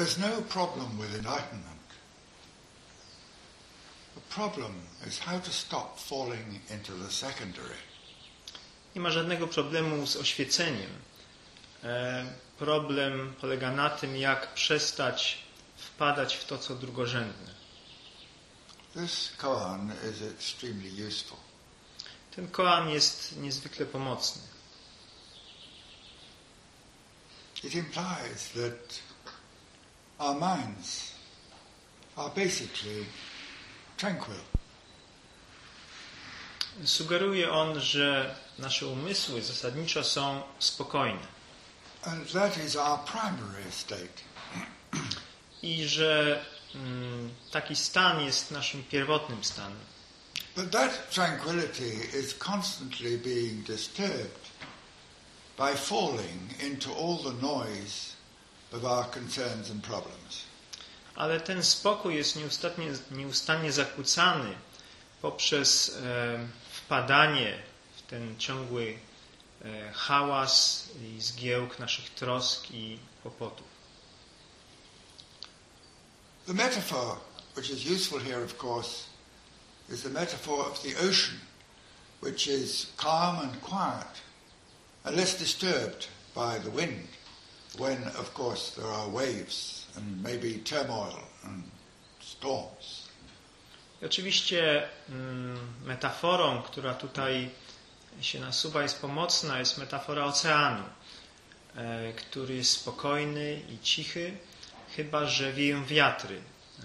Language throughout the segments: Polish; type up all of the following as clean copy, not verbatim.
There's no problem with enlightenment. The problem is how to stop falling into the secondary. Nie ma żadnego problemu z oświeceniem. Problem polega na tym, jak przestać wpadać w to, co drugorzędne. This koan is extremely useful. Ten koan jest niezwykle pomocny. It implies that our minds are basically tranquil. Sugeruje on, że nasze umysły zasadniczo są spokojne. And that is our primary state. I że taki stan jest naszym pierwotnym stanem. But that tranquility is constantly being disturbed by falling into all the noise of our concerns and problems. Ale ten spokój jest nieustannie zakłócany poprzez wpadanie w ten ciągły hałas i zgiełk naszych trosk i kłopotów. The metaphor which is useful here, of course, is the metaphor of the ocean, which is calm and quiet, and less disturbed by the wind, when, of course, there are waves and maybe turmoil and storms. I oczywiście metaforą, która tutaj się nasuwa, jest pomocna, jest metafora oceanu, który jest spokojny i cichy, chyba że wieją wiatry.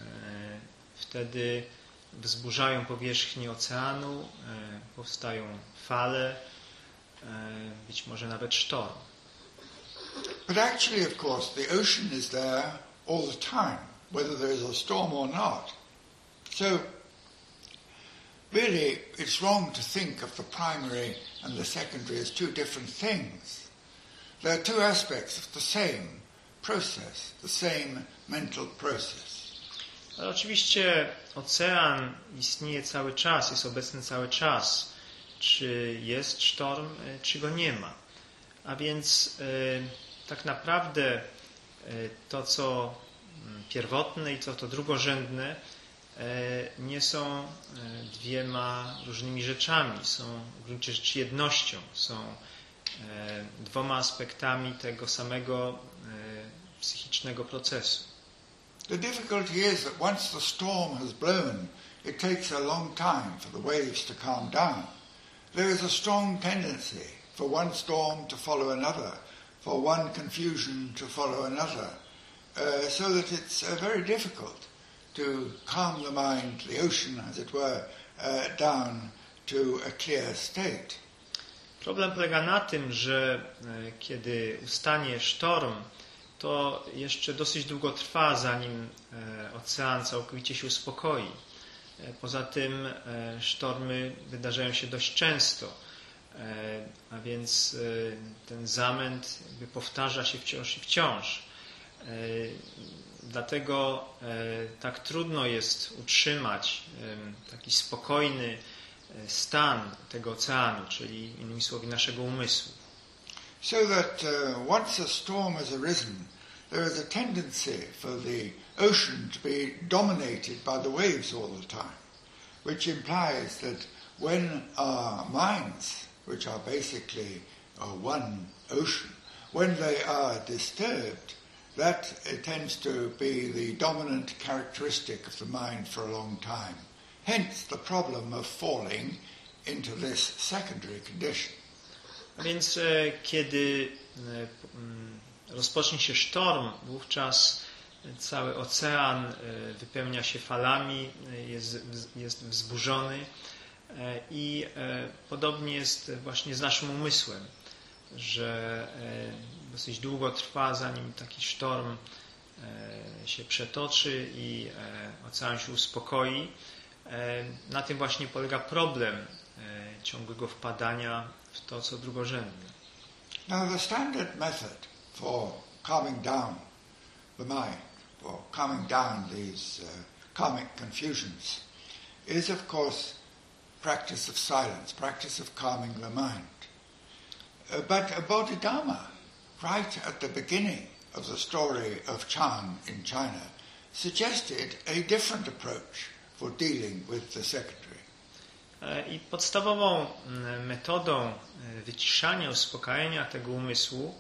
Wtedy wzburzają powierzchnię oceanu, powstają fale, być może nawet sztorm. But actually, of course, the ocean is there all the time, whether there is a storm or not. So, really, it's wrong to think of the primary and the secondary as two different things. They are two aspects of the same process, the same mental process. Ale oczywiście ocean istnieje cały czas, jest obecny cały czas. Czy jest sztorm, czy go nie ma. A więc tak naprawdę to, co pierwotne i to drugorzędne, nie są dwiema różnymi rzeczami, są w gruncie rzeczy jednością, są dwoma aspektami tego samego psychicznego procesu. The difficulty is that once the storm has blown, it takes a long time for the waves to calm down. There is a strong tendency for one storm to follow another, for one confusion to follow another, so that it's very difficult to calm the mind, the ocean, as it were, down to a clear state. Problem polega na tym, że kiedy ustanie sztorm, to jeszcze dosyć długo trwa, zanim ocean całkowicie się uspokoi. Poza tym sztormy wydarzają się dość często, a więc ten zamęt powtarza się wciąż i wciąż. Dlatego tak trudno jest utrzymać taki spokojny stan tego oceanu, czyli innymi słowy naszego umysłu. So that once a storm has arisen, there is a tendency for the ocean to be dominated by the waves all the time, which implies that when our minds, which are basically one ocean, when they are disturbed, that tends to be the dominant characteristic of the mind for a long time. Hence the problem of falling into this secondary condition. A więc kiedy rozpocznie się sztorm, wówczas cały ocean wypełnia się falami, jest wzburzony i podobnie jest właśnie z naszym umysłem, że dosyć długo trwa, zanim taki sztorm się przetoczy i ocean się uspokoi. Na tym właśnie polega problem ciągłego wpadania w to, co drugorzędne. Now the standard method for calming down the mind, for calming down these karmic confusions, is of course practice of silence, practice of calming the mind. But Bodhidharma, right at the beginning of the story of Chan in China suggested a different approach for dealing with the secondary. I podstawową metodą wyciszania, uspokajania tego umysłu,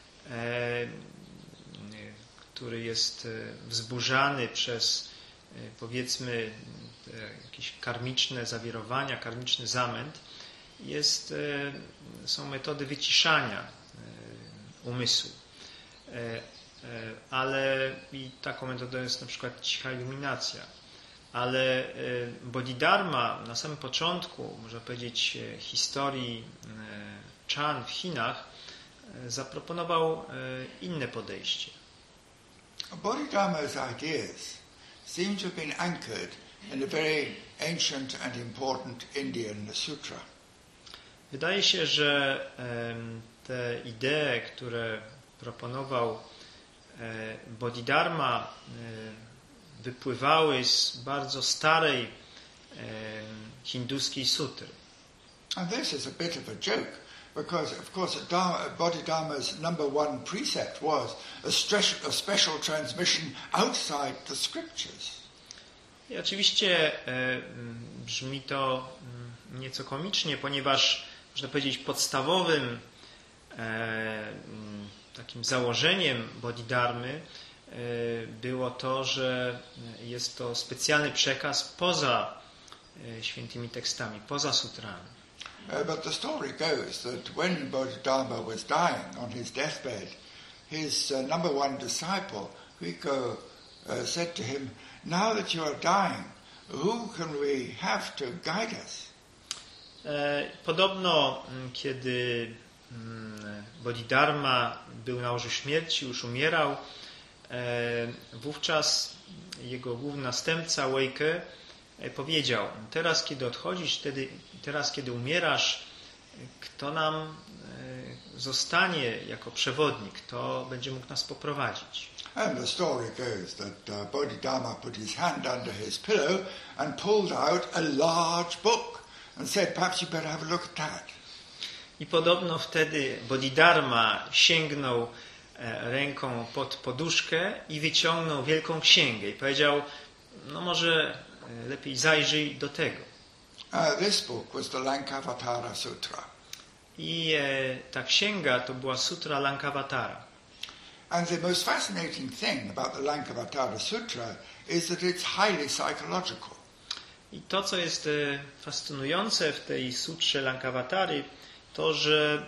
który jest wzburzany przez, powiedzmy, jakieś karmiczne zawirowania, karmiczny zamęt, są metody wyciszania umysłu. Ale i taką metodą jest na przykład cicha iluminacja. Ale Bodhidharma na samym początku, można powiedzieć, historii Chan w Chinach zaproponował inne podejście. Bodhidharma's ideas seem to have been anchored in a very ancient and important Indian sutra. Wydaje się, że te idee, które proponował Bodhidharma, wypływały z bardzo starej hinduskiej sutry. And this is a bit of a joke, because of course Bodhidharma's number one precept was a special transmission outside the scriptures. I oczywiście brzmi to nieco komicznie, ponieważ można powiedzieć podstawowym takim założeniem Bodhidharmy było to, że jest to specjalny przekaz poza świętymi tekstami, poza sutrami. But the story goes that when Bodhidharma was dying on his deathbed, his number one disciple, Huiko, said to him, "Now that you are dying, who can we have to guide us?" Podobno, kiedy Bodhidharma był na łożu śmierci, już umierał, wówczas jego główny następca Weike powiedział: teraz kiedy odchodzisz, teraz kiedy umierasz, kto nam zostanie jako przewodnik, kto będzie mógł nas poprowadzić. And the story goes that Bodhidharma put his hand under his pillow and pulled out a large book and said, "Perhaps you better have a look at that." I podobno wtedy Bodhidharma sięgnął ręką pod poduszkę i wyciągnął wielką księgę i powiedział: no może lepiej zajrzyj do tego. This book was the Lankavatara Sutra. I ta księga to była Sutra Lankavatara. And the most fascinating thing about the Lankavatara Sutra is that it's highly psychological. I to, co jest fascynujące w tej sutrze Lankavatary, to, że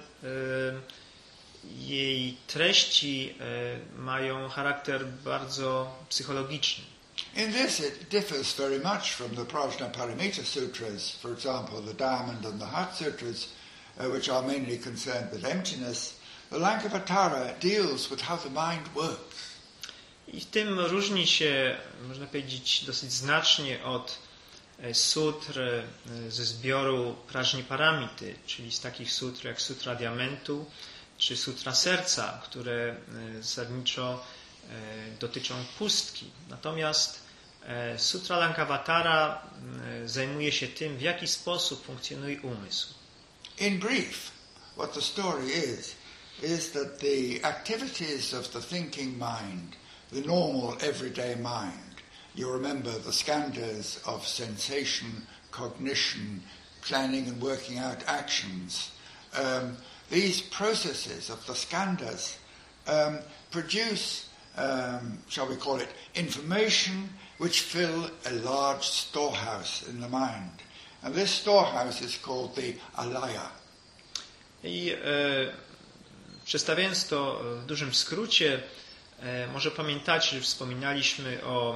jej treści mają charakter bardzo psychologiczny. In this it differs very much from the Prajnaparamita Sutras, for example the Diamond and the Heart Sutras, which are mainly concerned with emptiness. The Lankavatara deals with how the mind works. I w tym różni się, można powiedzieć, dosyć znacznie od sutr ze zbioru Prajnaparamity, czyli z takich sutr jak Sutra Diamentu czy Sutra Serca, które zasadniczo dotyczą pustki. Natomiast Sutra Lankavatara zajmuje się tym, w jaki sposób funkcjonuje umysł. In brief, what the story is that the activities of the thinking mind, the normal everyday mind, you remember the skandhas of sensation, cognition, planning and working out actions, these processes of the skandhas produce, shall we call it, information which fill a large storehouse in the mind. And this storehouse is called the alaya. I przedstawiając to w dużym skrócie, może pamiętacie, że wspominaliśmy o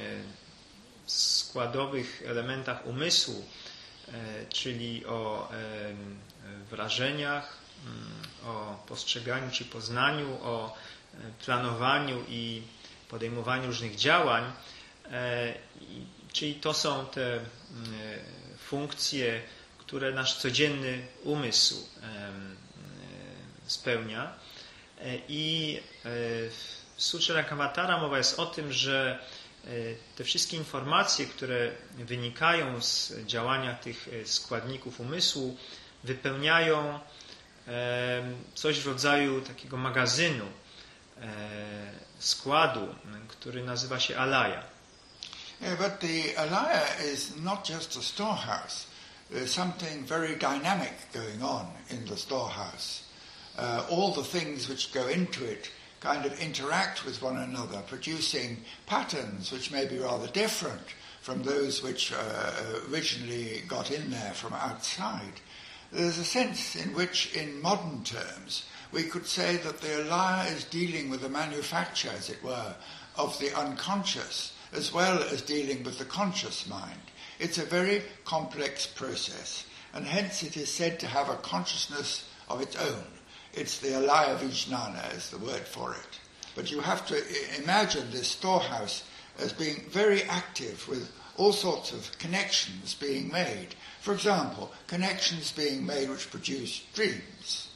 składowych elementach umysłu, czyli o wrażeniach, o postrzeganiu czy poznaniu, o planowaniu i podejmowaniu różnych działań. Czyli to są te funkcje, które nasz codzienny umysł spełnia. I w Sutrze Lankavatara mowa jest o tym, że te wszystkie informacje, które wynikają z działania tych składników umysłu, wypełniają coś w rodzaju takiego magazynu, składu, który nazywa się alaya. Yeah, but the alaya is not just a storehouse. There's something very dynamic going on in the storehouse. All the things which go into it kind of interact with one another, producing patterns which may be rather different from those which originally got in there from outside. There's a sense in which, in modern terms, we could say that the alaya is dealing with the manufacture, as it were, of the unconscious, as well as dealing with the conscious mind. It's a very complex process, and hence it is said to have a consciousness of its own. It's the alaya vijnana is the word for it. But you have to imagine this storehouse as being very active with all sorts of connections being made. For example, connections being made which produce dreams.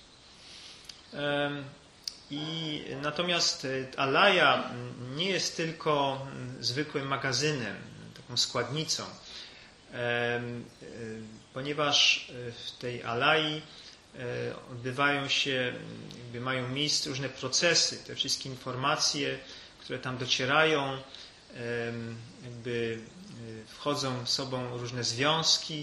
Natomiast alaya nie jest tylko zwykłym magazynem, taką składnicą, ponieważ w tej alai odbywają się, mają miejsce różne procesy, te wszystkie informacje, które tam docierają, wchodzą w sobą różne związki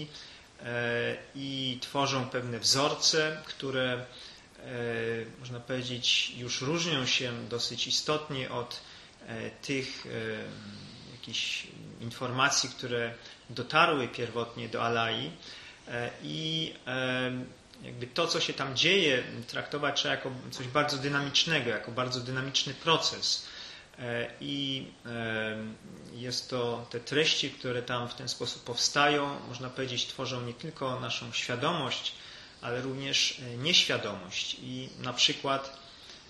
i tworzą pewne wzorce, które można powiedzieć już różnią się dosyć istotnie od tych jakichś informacji, które dotarły pierwotnie do alai i jakby to, co się tam dzieje, traktować trzeba jako coś bardzo dynamicznego, jako bardzo dynamiczny proces. I jest to te treści, które tam w ten sposób powstają, można powiedzieć, tworzą nie tylko naszą świadomość, ale również nieświadomość. I na przykład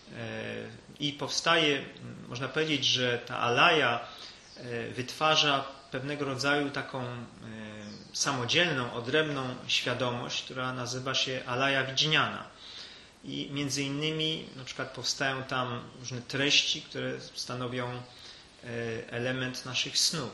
i powstaje, można powiedzieć, że ta alaya wytwarza pewnego rodzaju taką samodzielną, odrębną świadomość, która nazywa się alaya vijnana. I między innymi na przykład powstają tam różne treści, które stanowią element naszych snów.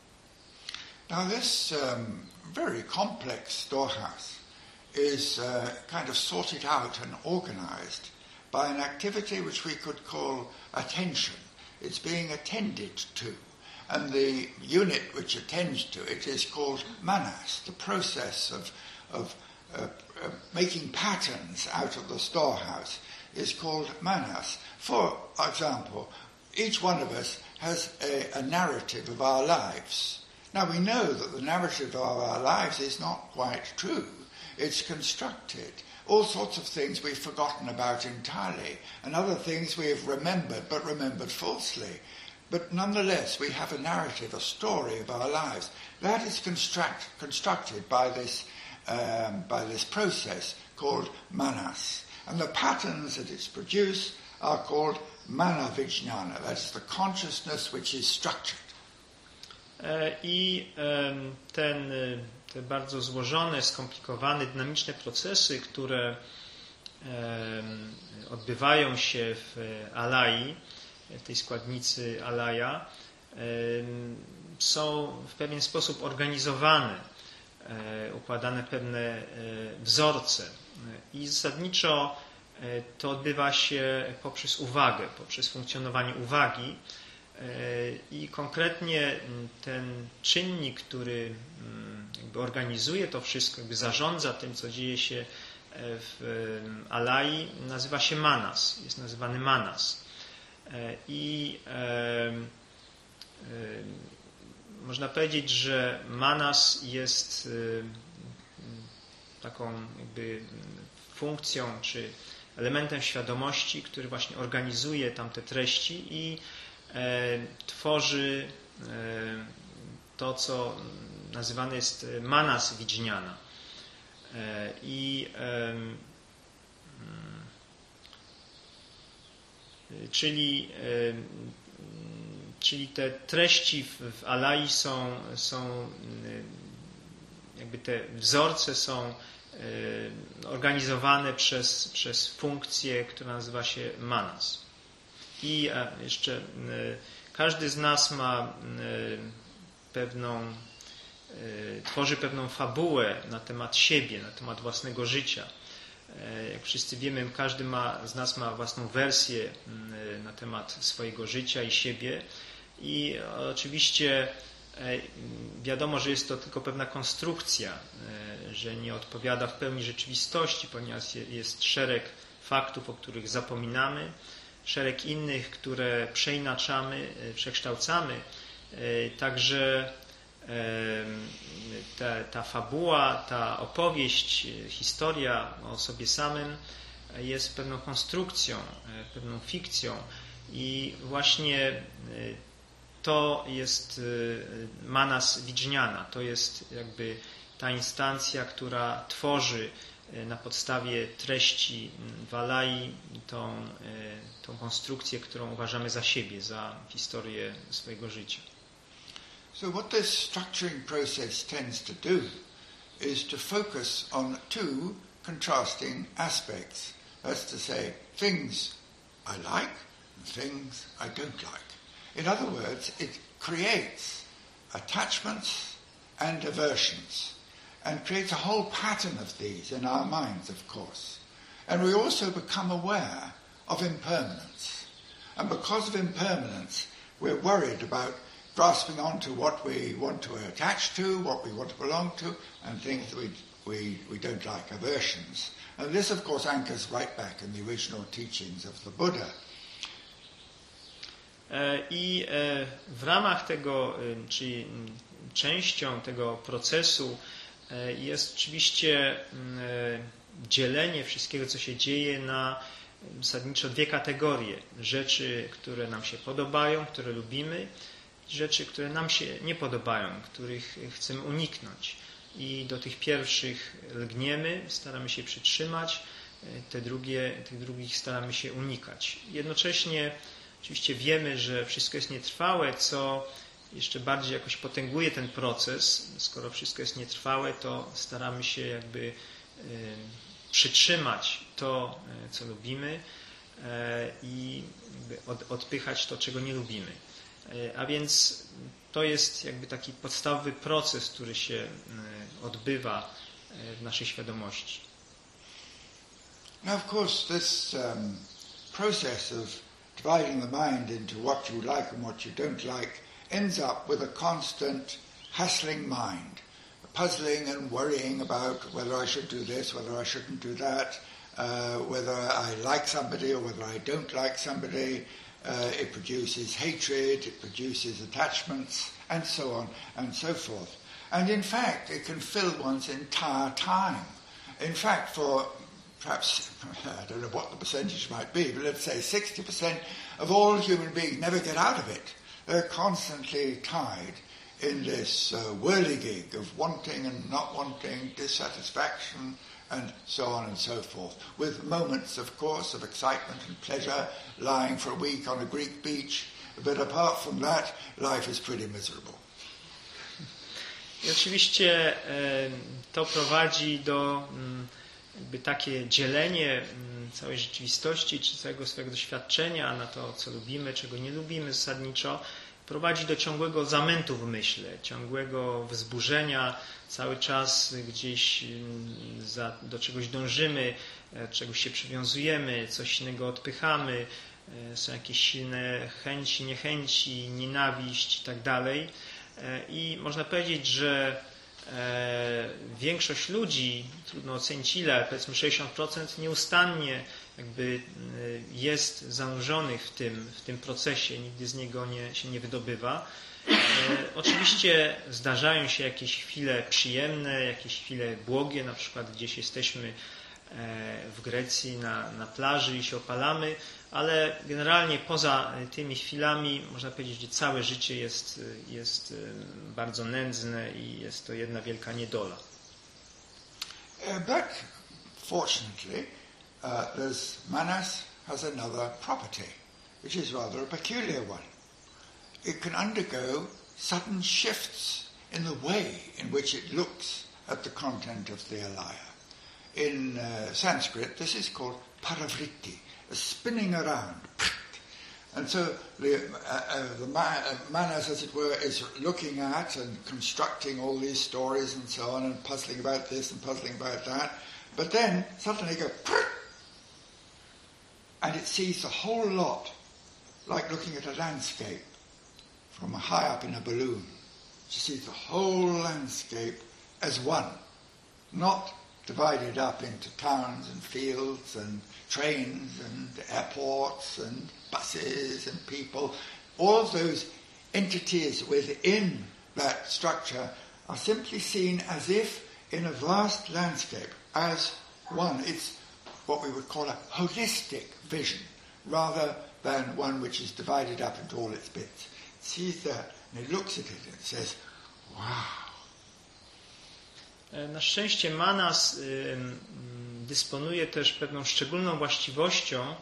Now this very complex storehouse is kind of sorted out and organized by an activity which we could call attention. It's being attended to. And the unit which attends to it is called manas, the process of making patterns out of the storehouse is called manas. For example, each one of us has a narrative of our lives. Now we know that the narrative of our lives is not quite true. It's constructed. All sorts of things we've forgotten about entirely, and other things we have remembered, but remembered falsely. But nonetheless, we have a narrative, a story of our lives. That is constructed by this process called manas. And the patterns that it's produced are called mana vijnana. That is the consciousness which is structured. I te bardzo złożone, skomplikowane, dynamiczne procesy, które odbywają się w alai, w tej składnicy alaya, są w pewien sposób organizowane, układane pewne wzorce. I zasadniczo to odbywa się poprzez uwagę, poprzez funkcjonowanie uwagi. I konkretnie ten czynnik, który jakby organizuje to wszystko, jakby zarządza tym, co dzieje się w alai, nazywa się manas, jest nazywany manas. I można powiedzieć, że manas jest taką jakby funkcją czy elementem świadomości, który właśnie organizuje tamte treści i tworzy to, co nazywane jest manas vijnana. Czyli te treści w alai są jakby te wzorce są organizowane przez funkcję, która nazywa się manas. I jeszcze każdy z nas ma tworzy pewną fabułę na temat siebie, na temat własnego życia. Jak wszyscy wiemy, każdy z nas ma własną wersję na temat swojego życia i siebie i oczywiście wiadomo, że jest to tylko pewna konstrukcja, że nie odpowiada w pełni rzeczywistości, ponieważ jest szereg faktów, o których zapominamy, szereg innych, które przeinaczamy, przekształcamy. Także ta fabuła, ta opowieść, historia o sobie samym jest pewną konstrukcją, pewną fikcją i właśnie to jest Manas Vijnana, to jest jakby ta instancja, która tworzy na podstawie treści Valai tą konstrukcję, którą uważamy za siebie, za historię swojego życia. So what this structuring process tends to do is to focus on two contrasting aspects. That's to say, things I like and things I don't like. In other words, it creates attachments and aversions and creates a whole pattern of these in our minds, of course. And we also become aware of impermanence. And because of impermanence, we're worried about grasping onto what we want to attach to, what we want to belong to, and things that we don't like, aversions. And this, of course, anchors right back in the original teachings of the Buddha. I w ramach tego, czyli częścią tego procesu jest oczywiście dzielenie wszystkiego, co się dzieje na zasadniczo dwie kategorie. Rzeczy, które nam się podobają, które lubimy, i rzeczy, które nam się nie podobają, których chcemy uniknąć. I do tych pierwszych lgniemy, staramy się przytrzymać, tych drugich staramy się unikać. Jednocześnie oczywiście wiemy, że wszystko jest nietrwałe, co jeszcze bardziej jakoś potęguje ten proces. Skoro wszystko jest nietrwałe, to staramy się jakby przytrzymać to, co lubimy i odpychać to, czego nie lubimy. A więc to jest jakby taki podstawowy proces, który się odbywa w naszej świadomości. Now, of course, this process of dividing the mind into what you like and what you don't like ends up with a constant hassling mind, puzzling and worrying about whether I should do this, whether I shouldn't do that, whether I like somebody or whether I don't like somebody. It produces hatred, it produces attachments, and so on and so forth. And in fact, it can fill one's entire time. In fact, for perhaps, I don't know what the percentage might be, but let's say 60% of all human beings never get out of it. They're constantly tied in this whirligig of wanting and not wanting, dissatisfaction, and so on and so forth, with moments, of course, of excitement and pleasure, lying for a week on a Greek beach, but apart from that, life is pretty miserable. I oczywiście to prowadzi do jakby takie dzielenie całej rzeczywistości, czy całego swojego doświadczenia na to, co lubimy, czego nie lubimy zasadniczo, prowadzi do ciągłego zamętu w myśle, ciągłego wzburzenia, cały czas gdzieś do czegoś dążymy, czegoś się przywiązujemy, coś innego odpychamy, są jakieś silne chęci, niechęci, nienawiść i tak dalej. I można powiedzieć, że większość ludzi, trudno ocenić ile, powiedzmy 60%, nieustannie jakby jest zanurzonych w tym procesie, nigdy z niego się nie wydobywa. Oczywiście zdarzają się jakieś chwile przyjemne, jakieś chwile błogie, na przykład gdzieś jesteśmy w Grecji na plaży i się opalamy, ale generalnie poza tymi chwilami można powiedzieć, że całe życie jest bardzo nędzne i jest to jedna wielka niedola. But fortunately, Manas has another property, which is rather a peculiar one. It can undergo sudden shifts in the way in which it looks at the content of the alaya. In Sanskrit, this is called paravritti, a spinning around. And so the Manas, as it were, is looking at and constructing all these stories and so on, and puzzling about this and puzzling about that. but then suddenly go and it sees the whole lot, like looking at a landscape from high up in a balloon. She sees the whole landscape as one, not divided up into towns and fields and trains and airports and buses and people. All those entities within that structure are simply seen as if in a vast landscape, as one. It's what we would call a holistic vision, rather than one which is divided up into all its bits. It sees that and it looks at it and says, wow. Na szczęście Manas dysponuje też pewną szczególną właściwością,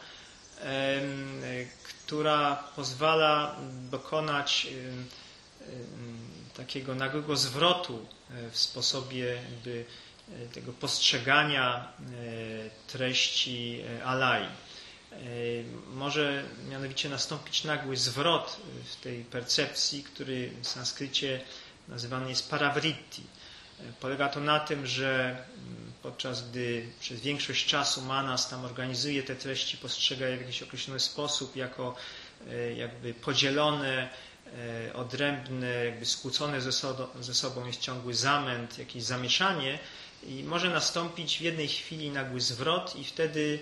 która pozwala dokonać takiego nagłego zwrotu w sposobie jakby tego postrzegania treści alai. Może mianowicie nastąpić nagły zwrot w tej percepcji, który w sanskrycie nazywany jest paravritti. Polega to na tym, że podczas gdy przez większość czasu Manas tam organizuje te treści, postrzega je w jakiś określony sposób, jako jakby podzielone, odrębne, jakby skłócone ze sobą, jest ciągły zamęt, jakieś zamieszanie i może nastąpić w jednej chwili nagły zwrot i wtedy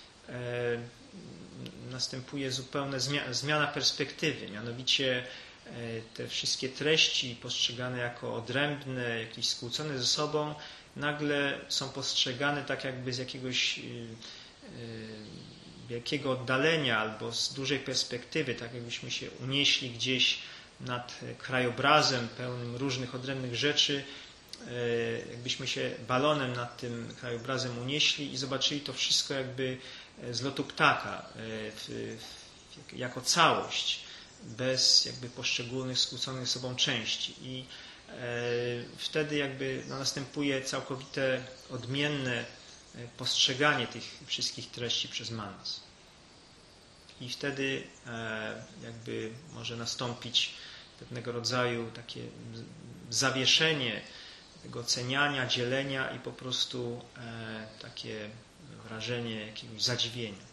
następuje zupełna zmiana perspektywy, mianowicie te wszystkie treści postrzegane jako odrębne, jakieś skłócone ze sobą, nagle są postrzegane tak jakby z jakiegoś wielkiego oddalenia albo z dużej perspektywy, tak jakbyśmy się unieśli gdzieś nad krajobrazem pełnym różnych odrębnych rzeczy, jakbyśmy się balonem nad tym krajobrazem unieśli i zobaczyli to wszystko jakby z lotu ptaka, jako całość, bez jakby poszczególnych skłóconych ze sobą części. I wtedy jakby następuje całkowite odmienne postrzeganie tych wszystkich treści przez Manas. I wtedy jakby może nastąpić pewnego rodzaju takie zawieszenie tego oceniania, dzielenia i po prostu takie wrażenie jakiegoś zadziwienia.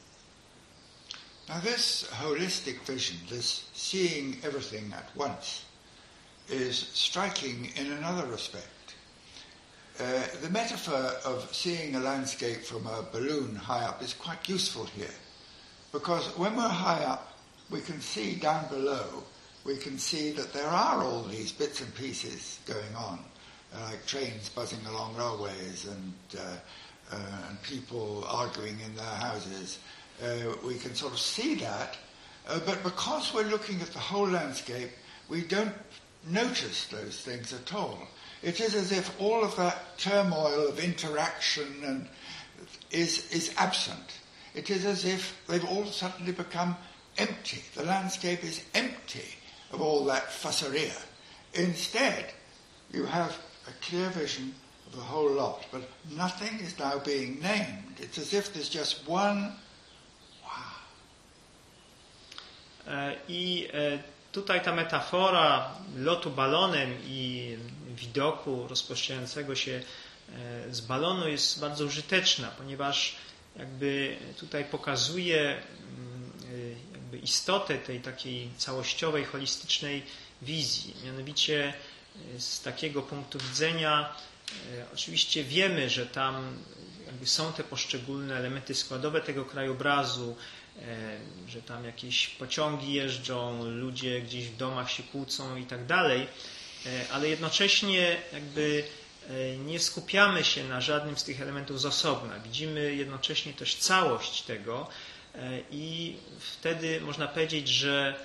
Now this holistic vision, this seeing everything at once, is striking in another respect. The metaphor of seeing a landscape from a balloon high up is quite useful here, because when we're high up, we can see down below, we can see that there are all these bits and pieces going on, like trains buzzing along railways and people arguing in their houses. We can sort of see that, but because we're looking at the whole landscape, we don't notice those things at all. It is as if all of that turmoil of interaction and is absent. It is as if they've all suddenly become empty. The landscape is empty of all that fusseria. Instead, you have a clear vision of the whole lot, but nothing is now being named. It's as if there's just one. I tutaj ta metafora lotu balonem i widoku rozpoczynającego się z balonu jest bardzo użyteczna, ponieważ jakby tutaj pokazuje jakby istotę tej takiej całościowej, holistycznej wizji. Mianowicie z takiego punktu widzenia oczywiście wiemy, że tam jakby są te poszczególne elementy składowe tego krajobrazu, że tam jakieś pociągi jeżdżą, ludzie gdzieś w domach się kłócą i tak dalej, ale jednocześnie jakby nie skupiamy się na żadnym z tych elementów z osobna. Widzimy jednocześnie też całość tego i wtedy można powiedzieć, że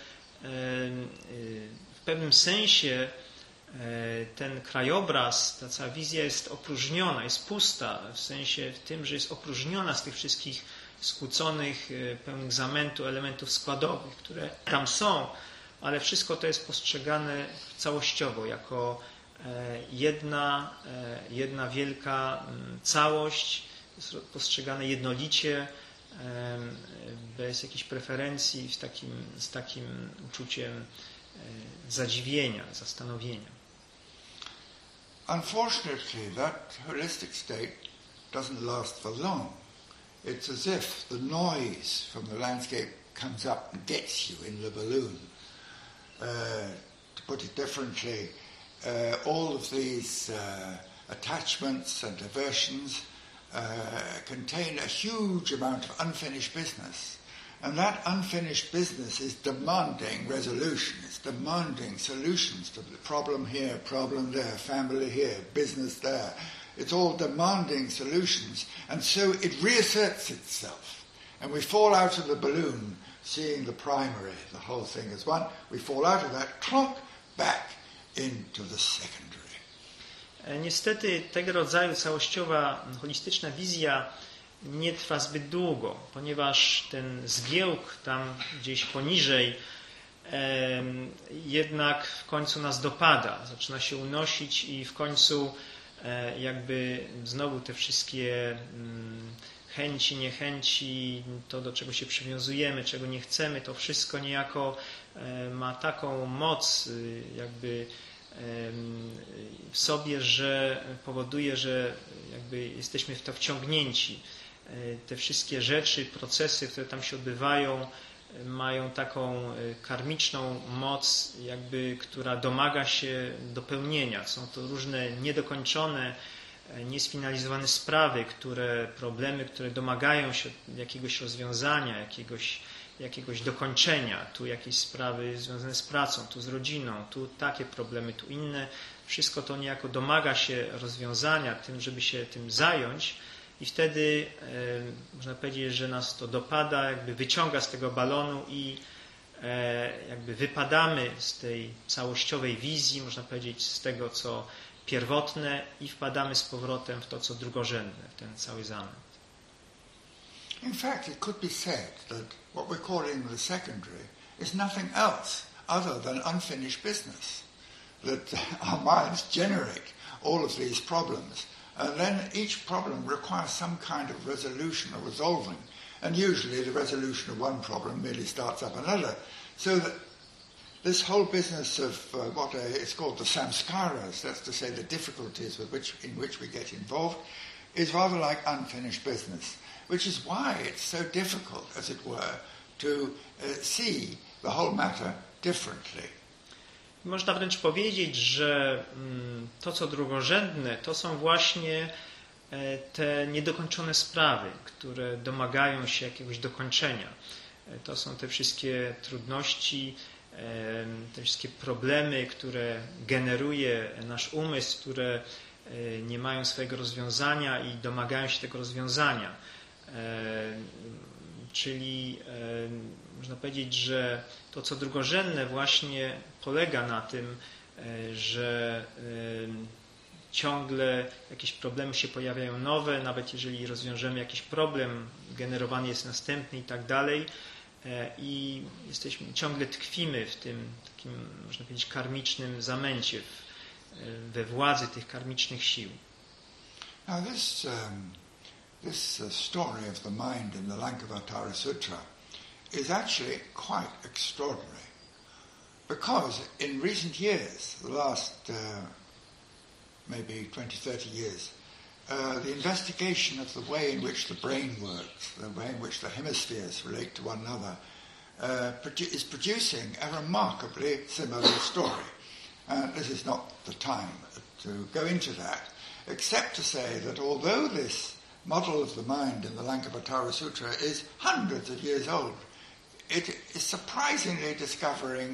w pewnym sensie ten krajobraz, ta cała wizja jest opróżniona, jest pusta, w sensie w tym, że jest opróżniona z tych wszystkich skłóconych, pełnych zamętu elementów składowych, które tam są, ale wszystko to jest postrzegane całościowo, jako jedna wielka całość, postrzegane jednolicie, bez jakichś preferencji, z takim uczuciem zadziwienia, zastanowienia. Unfortunately, that holistic state doesn't last for long. It's as if the noise from the landscape comes up and gets you in the balloon. To put it differently, all of these attachments and aversions contain a huge amount of unfinished business. And that unfinished business is demanding resolution. It's demanding solutions to the problem here, problem there, family here, business there. It's all demanding solutions. And so it reasserts itself. And we fall out of the balloon, seeing the primary, the whole thing as one. We fall out of that, clunk, back into the secondary. Niestety tego rodzaju całościowa, holistyczna wizja nie trwa zbyt długo, ponieważ ten zgiełk tam gdzieś poniżej jednak w końcu nas dopada, zaczyna się unosić i w końcu jakby znowu te wszystkie chęci, niechęci, to do czego się przywiązujemy, czego nie chcemy, to wszystko niejako ma taką moc jakby w sobie, że powoduje, że jakby jesteśmy w to wciągnięci. Te wszystkie rzeczy, procesy, które tam się odbywają, mają taką karmiczną moc, jakby, która domaga się dopełnienia. Są to różne niedokończone, niesfinalizowane sprawy, problemy, które domagają się jakiegoś rozwiązania, jakiegoś dokończenia. Tu jakieś sprawy związane z pracą, tu z rodziną, tu takie problemy, tu inne. Wszystko to niejako domaga się rozwiązania, tym, żeby się tym zająć. I wtedy można powiedzieć, że nas to dopada, jakby wyciąga z tego balonu i jakby wypadamy z tej całościowej wizji, można powiedzieć, z tego, co pierwotne i wpadamy z powrotem w to, co drugorzędne, w ten cały zamęt. In fact, it could be said that what we're calling the secondary is nothing else other than unfinished business. That our minds generate all of these problems. And then each problem requires some kind of resolution or resolving. And usually the resolution of one problem merely starts up another. So that this whole business of what is called the samskaras, that's to say the difficulties in which we get involved, is rather like unfinished business, which is why it's so difficult, as it were, to see the whole matter differently. Można wręcz powiedzieć, że to, co drugorzędne, to są właśnie te niedokończone sprawy, które domagają się jakiegoś dokończenia. To są te wszystkie trudności, te wszystkie problemy, które generuje nasz umysł, które nie mają swojego rozwiązania i domagają się tego rozwiązania. Czyli można powiedzieć, że to, co drugorzędne, właśnie polega na tym, że ciągle jakieś problemy się pojawiają nowe, nawet jeżeli rozwiążemy jakiś problem, generowany jest następny i tak dalej. I ciągle tkwimy w tym takim, można powiedzieć, karmicznym zamęcie, we władzy tych karmicznych sił. Now this story of the mind in the Lankavatara Sutra is actually quite extraordinary, because in recent years, the last maybe 20-30 years, the investigation of the way in which the brain works, the way in which the hemispheres relate to one another, is producing a remarkably similar story. This is not the time to go into that, except to say that although this model of the mind in the Lankavatara Sutra is hundreds of years old, it is surprisingly discovering,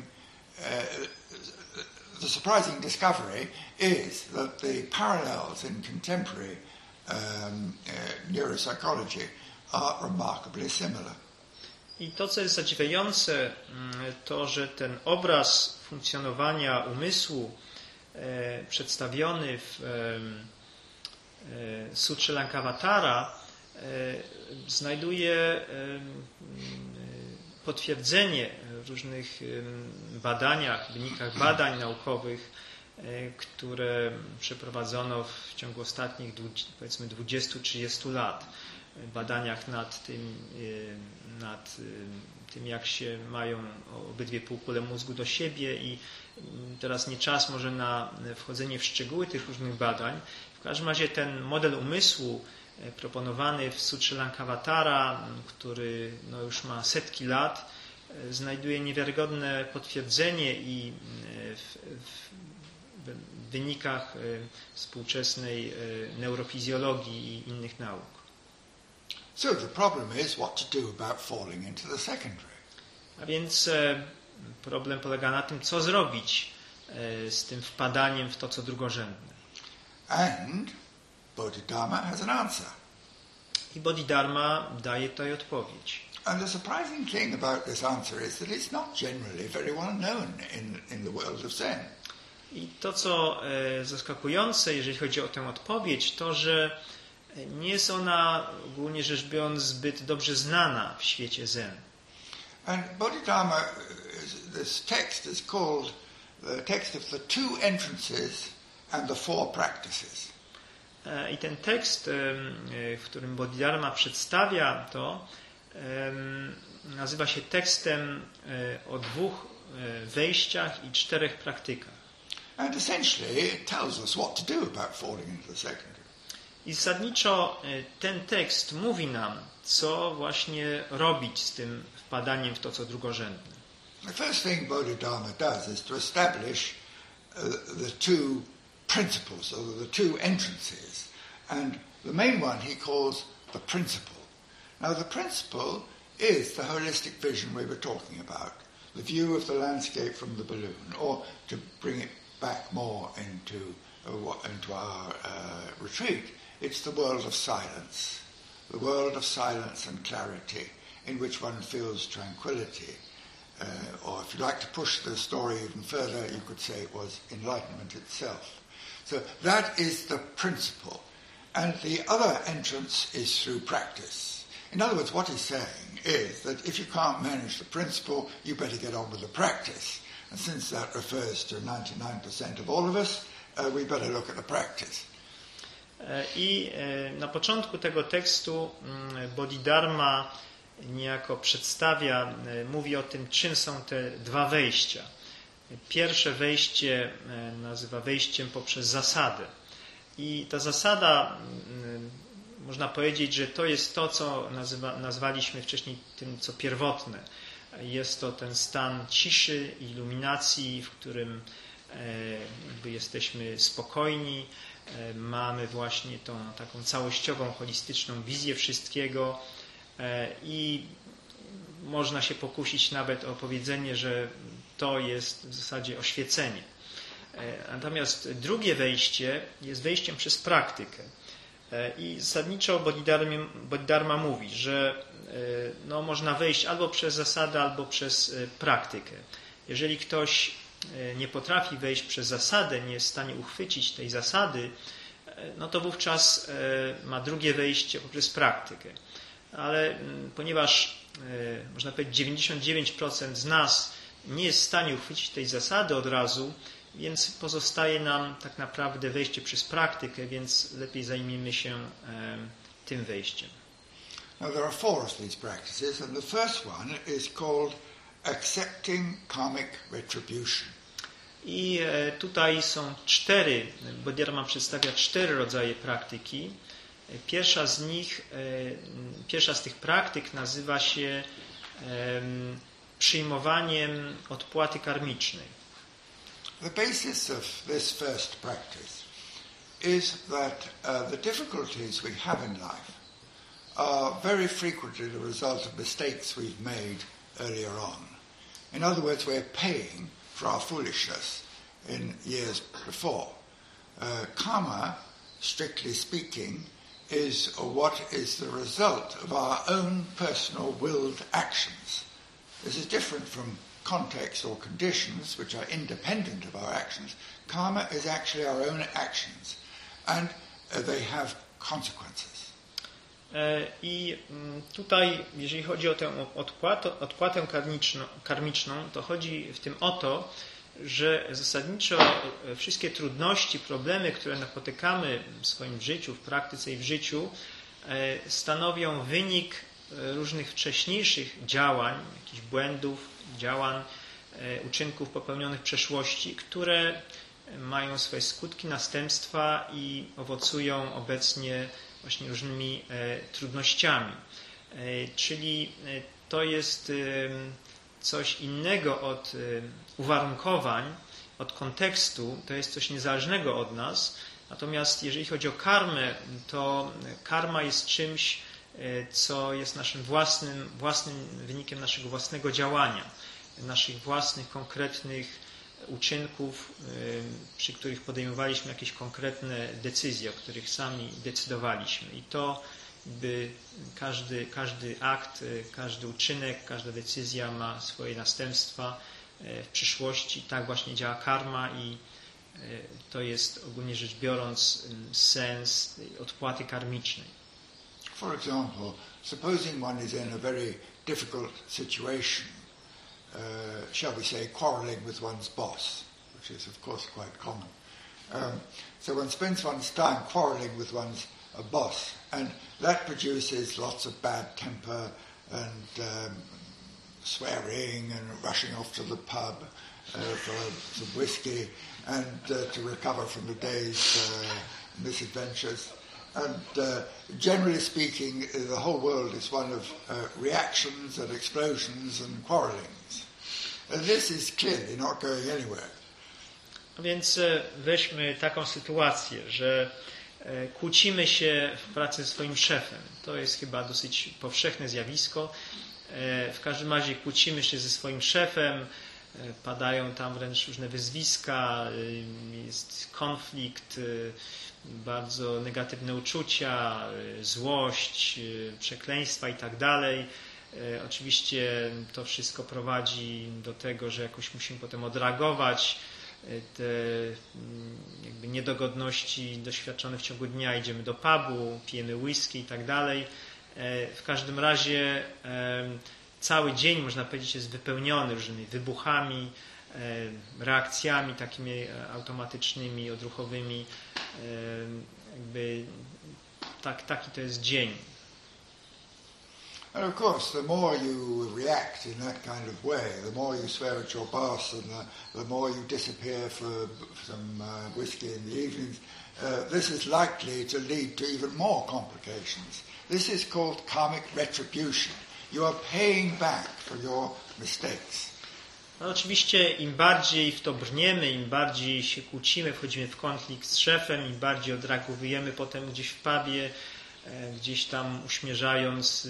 the surprising discovery is that the parallels in contemporary neuropsychology are remarkably similar. I to, co jest zadziwiające, to, że ten obraz funkcjonowania umysłu przedstawiony w Sutrze Lankavatara znajduje potwierdzenie w różnych badaniach, wynikach badań naukowych, które przeprowadzono w ciągu ostatnich, powiedzmy, 20-30 lat. Badaniach nad tym, jak się mają obydwie półkule mózgu do siebie, i teraz nie czas może na wchodzenie w szczegóły tych różnych badań. W każdym razie ten model umysłu proponowany w Sutrze Lankavatara, który już ma setki lat, znajduje niewiarygodne potwierdzenie i w wynikach współczesnej neurofizjologii i innych nauk. So the problem is what to do about falling into the secondary. A więc problem polega na tym, co zrobić z tym wpadaniem w to, co drugorzędne. And Bodhidharma has an answer. I Bodhidharma daje tutaj odpowiedź. And the surprising thing about this answer is that it's not generally very well known in the world of Zen. I to, co zaskakujące, jeżeli chodzi o tę odpowiedź, to, że nie jest ona, ogólnie rzecz biorąc, zbyt dobrze znana w świecie Zen. And Bodhidharma, this text is called the text of the two entrances and the four practices. I ten tekst, w którym Bodhidharma przedstawia to, nazywa się tekstem o 2 wejściach i 4 praktykach. And essentially it tells us what to do about falling into the secondary. I zasadniczo ten tekst mówi nam, co właśnie robić z tym wpadaniem w to, co drugorzędne. The first thing Bodhidharma does is to establish the two principles, or the two entrances. And the main one he calls the principle. Now the principle is the holistic vision we were talking about, the view of the landscape from the balloon, or to bring it back more into our retreat, it's the world of silence and clarity, in which one feels tranquility. Or if you like to push the story even further, you could say it was enlightenment itself. So that is the principle. And the other entrance is through practice. In other words, what he's saying is that if you can't manage the principle, you better get on with the practice. And since that refers to 99% of all of us, we better look at the practice. I na początku tego tekstu Bodhidharma niejako przedstawia, mówi o tym, czym są te 2 wejścia. Pierwsze wejście nazywa wejściem poprzez zasadę. I ta zasada, można powiedzieć, że to jest to, co nazwaliśmy wcześniej tym, co pierwotne. Jest to ten stan ciszy, iluminacji, w którym jesteśmy spokojni, mamy właśnie tą taką całościową, holistyczną wizję wszystkiego i można się pokusić nawet o powiedzenie, że to jest w zasadzie oświecenie. Natomiast drugie wejście jest wejściem przez praktykę. I zasadniczo Bodhidharma mówi, że można wejść albo przez zasadę, albo przez praktykę. Jeżeli ktoś nie potrafi wejść przez zasadę, nie jest w stanie uchwycić tej zasady, to wówczas ma drugie wejście poprzez praktykę. Ale ponieważ można powiedzieć 99% z nas nie jest w stanie uchwycić tej zasady od razu, więc pozostaje nam tak naprawdę wejście przez praktykę, więc lepiej zajmiemy się tym wejściem. Now there are 4 of these practices, and the first one is called accepting karmic retribution. I tutaj są 4, Bodhidharma przedstawia 4 rodzaje praktyki. Pierwsza z tych praktyk nazywa się przyjmowaniem odpłaty karmicznej. The basis of this first practice is that the difficulties we have in life are very frequently the result of mistakes we've made earlier on. In other words, we're paying for our foolishness in years before. Karma, strictly speaking, is what is the result of our own personal willed actions. This is different from context or conditions which are independent of our actions. Karma is actually our own actions, and they have consequences. I tutaj, jeżeli chodzi o tę odpłatę karmiczną, to chodzi w tym o to, że zasadniczo wszystkie trudności, problemy, które napotykamy w swoim życiu, w praktyce i w życiu, stanowią wynik różnych wcześniejszych działań, jakichś błędów, działań, uczynków popełnionych w przeszłości, które mają swoje skutki, następstwa i owocują obecnie właśnie różnymi trudnościami. Czyli to jest coś innego od uwarunkowań, od kontekstu, to jest coś niezależnego od nas. Natomiast jeżeli chodzi o karmę, to karma jest czymś, co jest naszym własnym wynikiem naszego własnego działania, naszych własnych, konkretnych uczynków, przy których podejmowaliśmy jakieś konkretne decyzje, o których sami decydowaliśmy. I to każdy akt, każdy uczynek, każda decyzja ma swoje następstwa w przyszłości. Tak właśnie działa karma i to jest ogólnie rzecz biorąc sens odpłaty karmicznej. For example, supposing one is in a very difficult situation, shall we say, quarrelling with one's boss, which is of course quite common. So one spends one's time quarrelling with one's boss, and that produces lots of bad temper and swearing and rushing off to the pub for some whiskey and to recover from the day's misadventures. And generally speaking, the whole world is one of reactions and explosions and quarrelings. And this is clearly not going anywhere. A więc weźmy taką sytuację, że kłócimy się w pracy ze swoim szefem. To jest chyba dosyć powszechne zjawisko. W każdym razie kłócimy się ze swoim szefem, padają tam wręcz różne wyzwiska, jest konflikt, bardzo negatywne uczucia, złość, przekleństwa i tak dalej. Oczywiście to wszystko prowadzi do tego, że jakoś musimy potem odreagować te jakby niedogodności doświadczone w ciągu dnia. Idziemy do pubu, pijemy whisky i tak dalej. W każdym razie cały dzień, można powiedzieć, jest wypełniony różnymi wybuchami, reakcjami takimi automatycznymi, odruchowymi. Jakby taki to jest dzień. And of course, the more you react in that kind of way, the more you swear at your boss and the more you disappear for some whiskey in the evenings, this is likely to lead to even more complications. This is called karmic retribution. You are paying back for your mistakes. No oczywiście im bardziej w to brniemy, im bardziej się kłócimy, wchodzimy w konflikt z szefem, im bardziej odreagowujemy potem gdzieś w pubie, gdzieś tam uśmierzając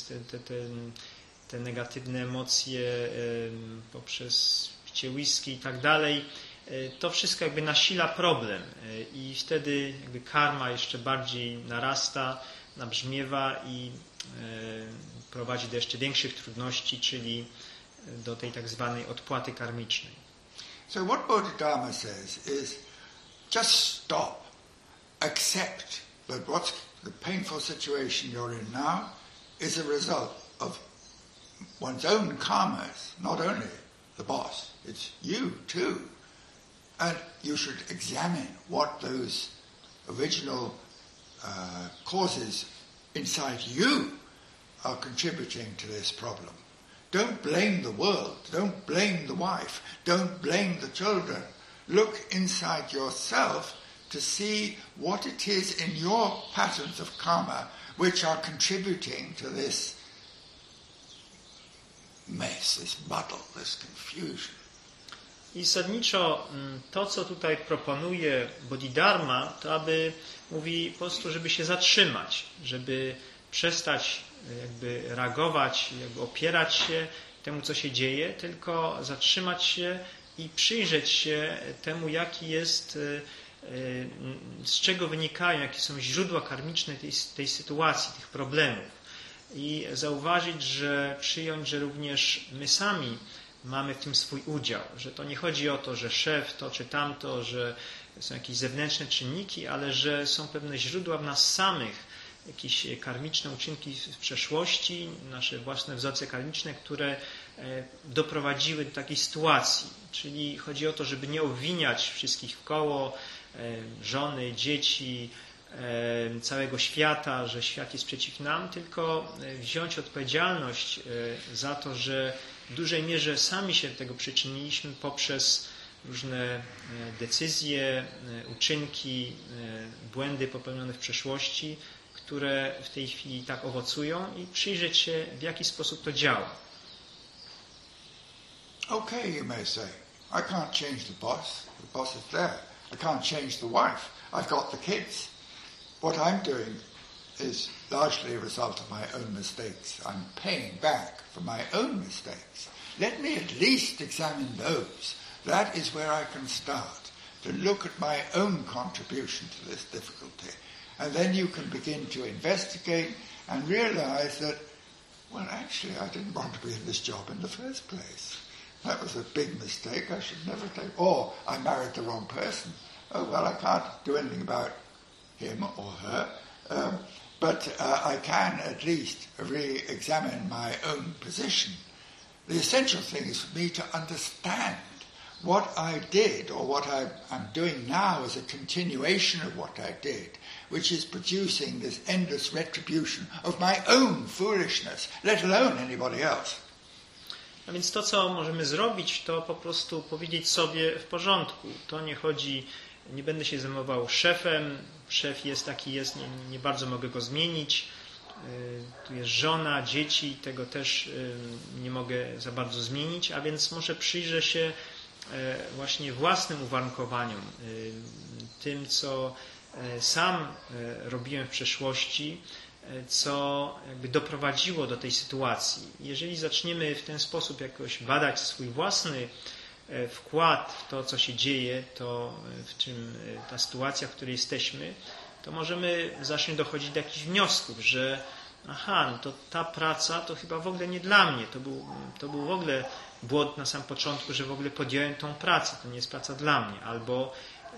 te negatywne emocje poprzez picie whisky i tak dalej, to wszystko jakby nasila problem i wtedy jakby karma jeszcze bardziej narasta, nabrzmiewa i prowadzi do jeszcze większych trudności, czyli do tej tak zwanej odpłaty karmicznej. So what Bodhidharma says is just stop, accept that the painful situation you're in now is a result of one's own karmas, not only the boss, it's you too. And you should examine what those original causes inside you are contributing to this problem. Don't blame the world, don't blame the wife, don't blame the children. Look inside yourself to see what it is in your patterns of karma which are contributing to this mess, this muddle, this confusion. I zasadniczo to, co tutaj proponuje Bodhidharma, to aby mówi po prostu, żeby się zatrzymać, żeby przestać jakby reagować, jakby opierać się temu, co się dzieje, tylko zatrzymać się i przyjrzeć się temu, jaki jest, z czego wynikają, jakie są źródła karmiczne tej sytuacji, tych problemów. I zauważyć, przyjąć, że również my sami mamy w tym swój udział, że to nie chodzi o to, że szef to czy tamto, że są jakieś zewnętrzne czynniki, ale że są pewne źródła w nas samych, jakieś karmiczne uczynki w przeszłości, nasze własne wzorce karmiczne, które doprowadziły do takiej sytuacji. Czyli chodzi o to, żeby nie obwiniać wszystkich wkoło, żony, dzieci, całego świata, że świat jest przeciw nam, tylko wziąć odpowiedzialność za to, że w dużej mierze sami się do tego przyczyniliśmy poprzez różne decyzje, uczynki, błędy popełnione w przeszłości, które w tej chwili tak owocują i przyjrzeć się, w jaki sposób to działa. Okay, you may say, I can't change the boss. The boss is there. I can't change the wife. I've got the kids. What I'm doing is largely a result of my own mistakes. I'm paying back for my own mistakes. Let me at least examine those. That is where I can start, to look at my own contribution to this difficulty. And then you can begin to investigate and realize that, well, actually, I didn't want to be in this job in the first place. That was a big mistake. I should never take. Or I married the wrong person. Oh, well, I can't do anything about him or her. But I can at least re-examine my own position. The essential thing is for me to understand what I did or what I'm doing now is a continuation of what I did, which is producing this endless retribution of my own foolishness, let alone anybody else. A więc to, co możemy zrobić, to po prostu powiedzieć sobie w porządku. To nie chodzi, nie będę się zajmował szefem, szef jest taki jest, nie bardzo mogę go zmienić. Tu jest żona, dzieci, tego też nie mogę za bardzo zmienić, a więc może przyjrzę się właśnie własnym uwarunkowaniom, tym, co sam robiłem w przeszłości, co jakby doprowadziło do tej sytuacji. Jeżeli zaczniemy w ten sposób jakoś badać swój własny wkład w to, co się dzieje, to w czym ta sytuacja, w której jesteśmy, to możemy zacząć dochodzić do jakichś wniosków, że no to ta praca to chyba w ogóle nie dla mnie. To był w ogóle błąd na sam początku, że w ogóle podjąłem tą pracę. To nie jest praca dla mnie. Albo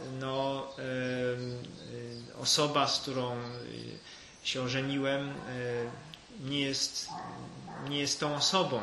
osoba, z którą się ożeniłem, nie jest tą osobą.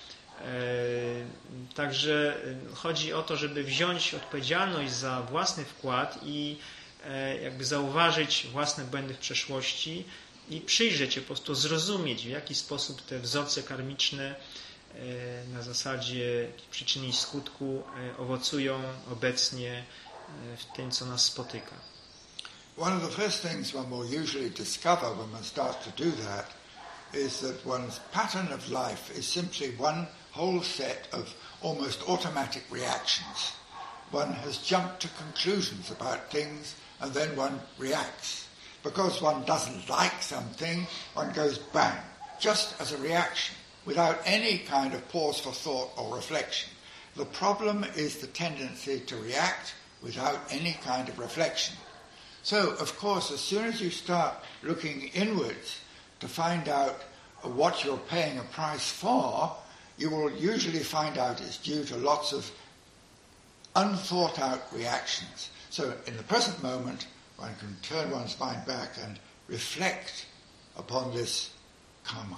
Także chodzi o to, żeby wziąć odpowiedzialność za własny wkład i jakby zauważyć własne błędy w przeszłości i przyjrzeć się, po prostu zrozumieć, w jaki sposób te wzorce karmiczne na zasadzie przyczyny i skutku owocują obecnie w tym, co nas spotyka. One of the first things one will usually discover when one starts to do that is that one's pattern of life is simply one whole set of almost automatic reactions. One has jumped to conclusions about things and then one reacts. Because one doesn't like something, one goes bang, just as a reaction, without any kind of pause for thought or reflection. The problem is the tendency to react without any kind of reflection. So, of course, as soon as you start looking inwards to find out what you're paying a price for, you will usually find out it's due to lots of unthought out reactions. So, in the present moment, one can turn one's mind back and reflect upon this karma.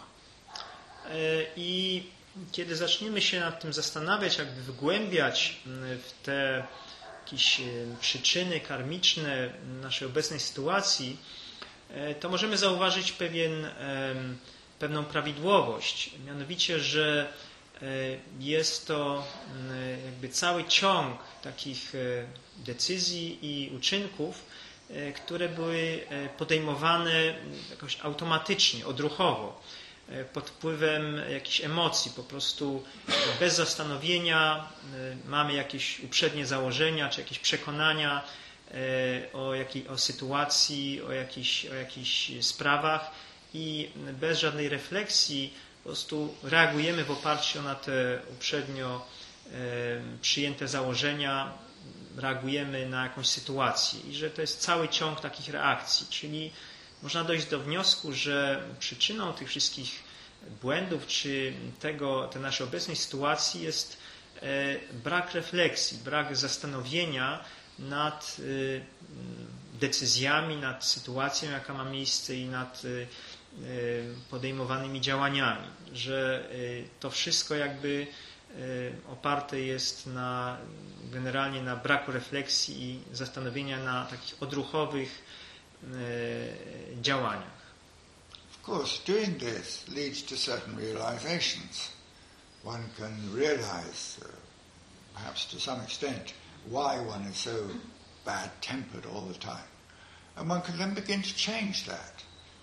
I kiedy zaczniemy się nad tym zastanawiać, jakby wgłębiać w te jakieś przyczyny karmiczne naszej obecnej sytuacji, to możemy zauważyć pewną prawidłowość. Mianowicie, że jest to jakby cały ciąg takich decyzji i uczynków, które były podejmowane jakoś automatycznie, odruchowo, pod wpływem jakichś emocji, po prostu bez zastanowienia mamy jakieś uprzednie założenia, czy jakieś przekonania o sytuacji, o jakichś sprawach i bez żadnej refleksji po prostu reagujemy w oparciu na te uprzednio przyjęte założenia, reagujemy na jakąś sytuację i że to jest cały ciąg takich reakcji, czyli można dojść do wniosku, że przyczyną tych wszystkich błędów czy tej naszej obecnej sytuacji jest brak refleksji, brak zastanowienia nad decyzjami, nad sytuacją, jaka ma miejsce i nad podejmowanymi działaniami, że to wszystko jakby oparte jest generalnie na braku refleksji i zastanowienia na takich odruchowych działaniach. Of course, doing this leads to certain realizations. One can realize, perhaps to some extent, why one is so bad-tempered all the time. And one can then begin to change that.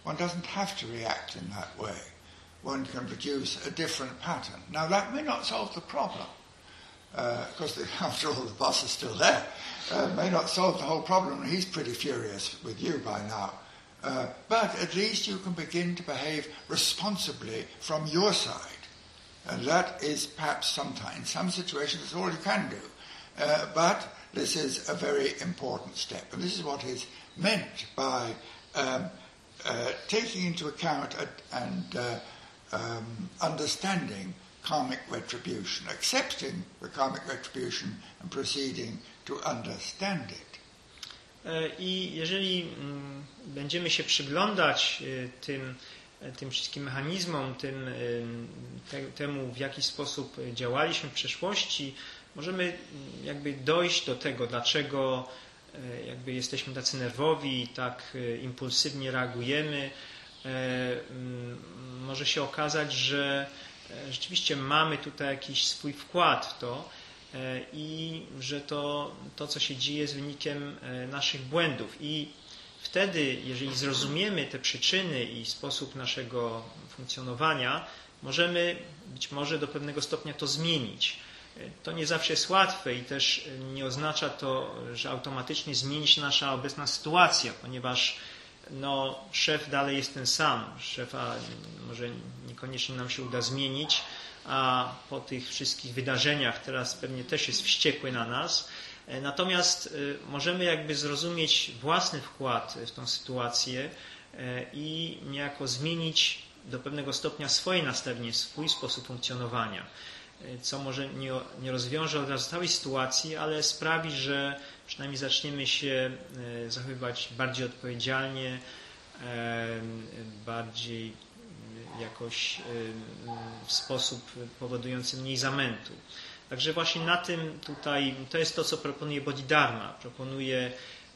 one doesn't have to react in that way. One can produce a different pattern. Now that may not solve the problem, because after all the boss is still there. May not solve the whole problem. He's pretty furious with you by now. But at least you can begin to behave responsibly from your side. And that is perhaps sometimes, in some situations, that's all you can do. But this is a very important step. And this is what is meant by taking into account and understanding karmic retribution, accepting the karmic retribution and proceeding to understand it. I jeżeli będziemy się przyglądać tym wszystkim mechanizmom, temu, w jaki sposób działaliśmy w przeszłości, możemy jakby dojść do tego, dlaczego jakby jesteśmy tacy nerwowi, tak impulsywnie reagujemy. Może się okazać, że rzeczywiście mamy tutaj jakiś swój wkład w to i że to, co się dzieje, jest wynikiem naszych błędów. I wtedy, jeżeli zrozumiemy te przyczyny i sposób naszego funkcjonowania, możemy być może do pewnego stopnia to zmienić. To nie zawsze jest łatwe i też nie oznacza to, że automatycznie zmieni się nasza obecna sytuacja, ponieważ szef dalej jest ten sam. Szefa może niekoniecznie nam się uda zmienić, a po tych wszystkich wydarzeniach teraz pewnie też jest wściekły na nas. Natomiast możemy jakby zrozumieć własny wkład w tą sytuację i niejako zmienić do pewnego stopnia swoje nastawienie, swój sposób funkcjonowania, co może nie rozwiąże od razu całej sytuacji, ale sprawi, że przynajmniej zaczniemy się zachowywać bardziej odpowiedzialnie, bardziej jakoś w sposób powodujący mniej zamętu. Także właśnie na tym tutaj, to jest to, co proponuje Bodhidharma. Proponuje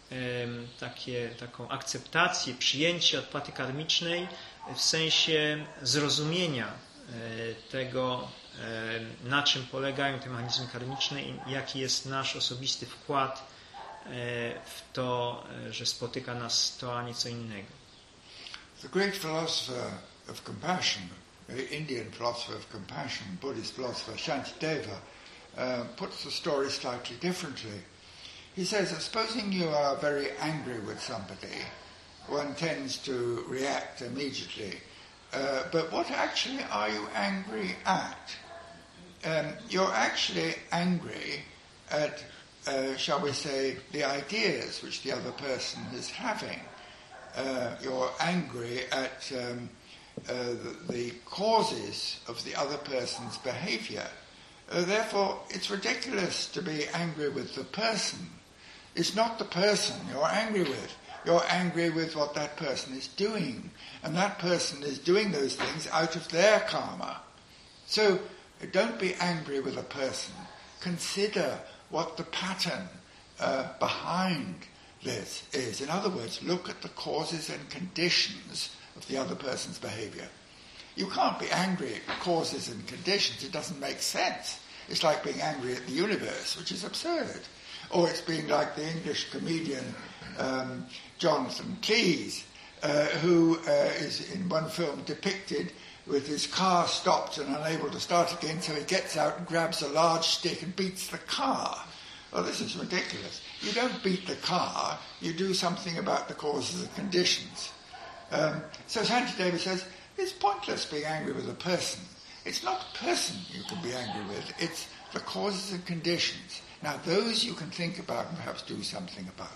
taką akceptację, przyjęcie odpłaty karmicznej w sensie zrozumienia tego, na czym polegają te mechanizmy karmiczne i jaki jest nasz osobisty wkład w to, że spotyka nas to, a nie co innego. The great philosopher of compassion, the Indian philosopher of compassion, Buddhist philosopher Shantideva, puts the story slightly differently. He says that supposing you are very angry with somebody, one tends to react immediately. But what actually are you angry at? You're actually angry at, shall we say, the ideas which the other person is having. You're angry at the causes of the other person's behavior. Therefore, it's ridiculous to be angry with the person. It's not the person you're angry with. You're angry with what that person is doing. And that person is doing those things out of their karma. So, don't be angry with a person. Consider what the pattern behind this is. In other words, look at the causes and conditions of the other person's behavior. You can't be angry at causes and conditions. It doesn't make sense. It's like being angry at the universe, which is absurd. Or it's being like the English comedian Jonathan Cleese, who is in one film depicted with his car stopped and unable to start again, so he gets out and grabs a large stick and beats the car. Well, this is ridiculous. You don't beat the car, you do something about the causes and conditions. So Shantideva says, it's pointless being angry with a person. It's not the person you can be angry with, it's the causes and conditions. Now those you can think about and perhaps do something about.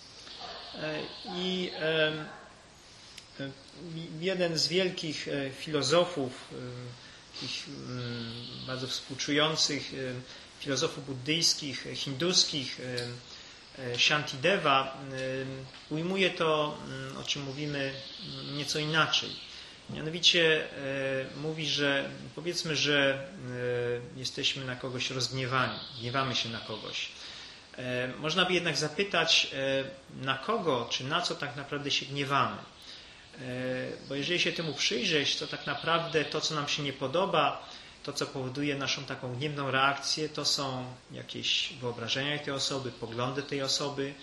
Jeden z wielkich filozofów, takich bardzo współczujących filozofów buddyjskich, hinduskich, Shantideva, ujmuje to, o czym mówimy, nieco inaczej. Mianowicie mówi, że powiedzmy, że jesteśmy na kogoś rozgniewani, gniewamy się na kogoś. Można by jednak zapytać, na kogo czy na co tak naprawdę się gniewamy. Bo jeżeli się temu przyjrzeć, to tak naprawdę to, co nam się nie podoba, to, co powoduje naszą taką gniewną reakcję, to są jakieś wyobrażenia tej osoby, poglądy tej osoby.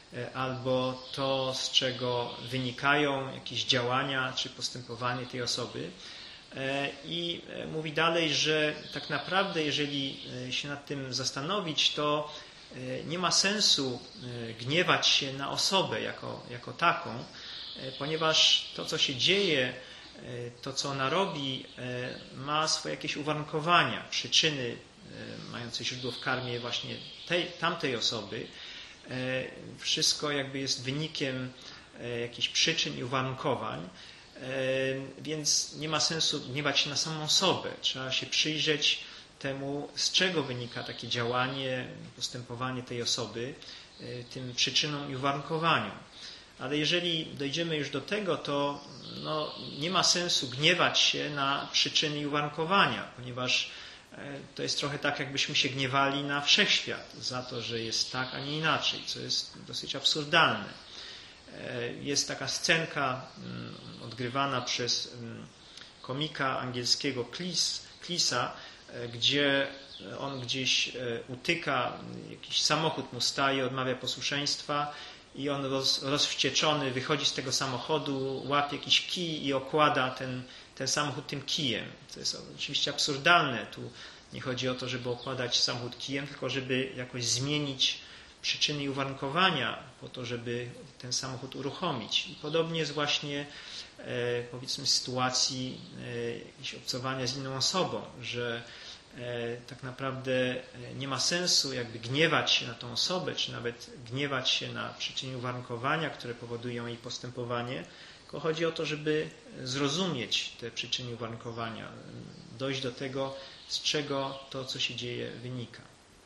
albo to, z czego wynikają jakieś działania czy postępowanie tej osoby. I mówi dalej, że tak naprawdę, jeżeli się nad tym zastanowić, to nie ma sensu gniewać się na osobę jako taką, ponieważ to, co się dzieje, to, co ona robi, ma swoje jakieś uwarunkowania, przyczyny mające źródło w karmie właśnie tamtej osoby. Wszystko jakby jest wynikiem jakichś przyczyn i uwarunkowań, więc nie ma sensu gniewać się na samą osobę. Trzeba się przyjrzeć temu, z czego wynika takie działanie, postępowanie tej osoby, tym przyczynom i uwarunkowaniom. Ale jeżeli dojdziemy już do tego, to nie ma sensu gniewać się na przyczyny i uwarunkowania, ponieważ to jest trochę tak, jakbyśmy się gniewali na wszechświat za to, że jest tak, a nie inaczej, co jest dosyć absurdalne. Jest taka scenka odgrywana przez komika angielskiego Cleesa, gdzie on gdzieś utyka, jakiś samochód mu staje, odmawia posłuszeństwa i on rozwścieczony wychodzi z tego samochodu, łapie jakiś kij i okłada ten samochód tym kijem. To jest oczywiście absurdalne. Tu nie chodzi o to, żeby okładać samochód kijem, tylko żeby jakoś zmienić przyczyny i uwarunkowania po to, żeby ten samochód uruchomić. I podobnie jest właśnie powiedzmy w sytuacji jakiegoś obcowania z inną osobą, że tak naprawdę nie ma sensu jakby gniewać się na tą osobę, czy nawet gniewać się na przyczyny i uwarunkowania, które powodują jej postępowanie, tylko chodzi o to, żeby zrozumieć te przyczyny i uwarunkowania, dojść do tego, z czego to, co się dzieje, wynika.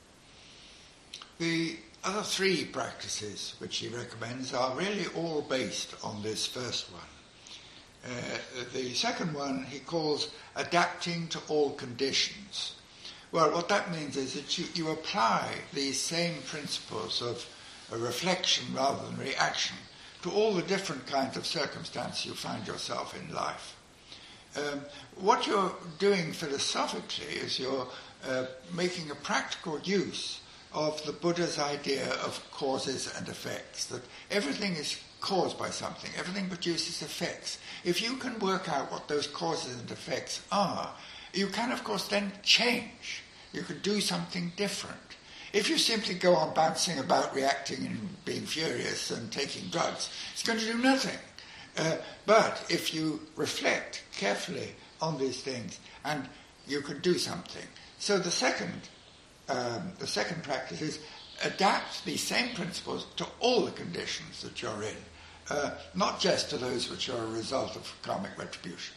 The other three practices which he recommends are really all based on this first one. The second one he calls adapting to all conditions. Well, what that means is that you apply these same principles of reflection rather than reaction to all the different kinds of circumstances you find yourself in life. What you're doing philosophically is you're making a practical use of the Buddha's idea of causes and effects, that everything is caused by something, everything produces effects. If you can work out what those causes and effects are, you can, of course, then change. You can do something different. If you simply go on bouncing about, reacting and being furious and taking drugs, it's going to do nothing. But if you reflect carefully on these things, and you can do something. So the second practice is adapt these same principles to all the conditions that you're in, not just to those which are a result of karmic retribution.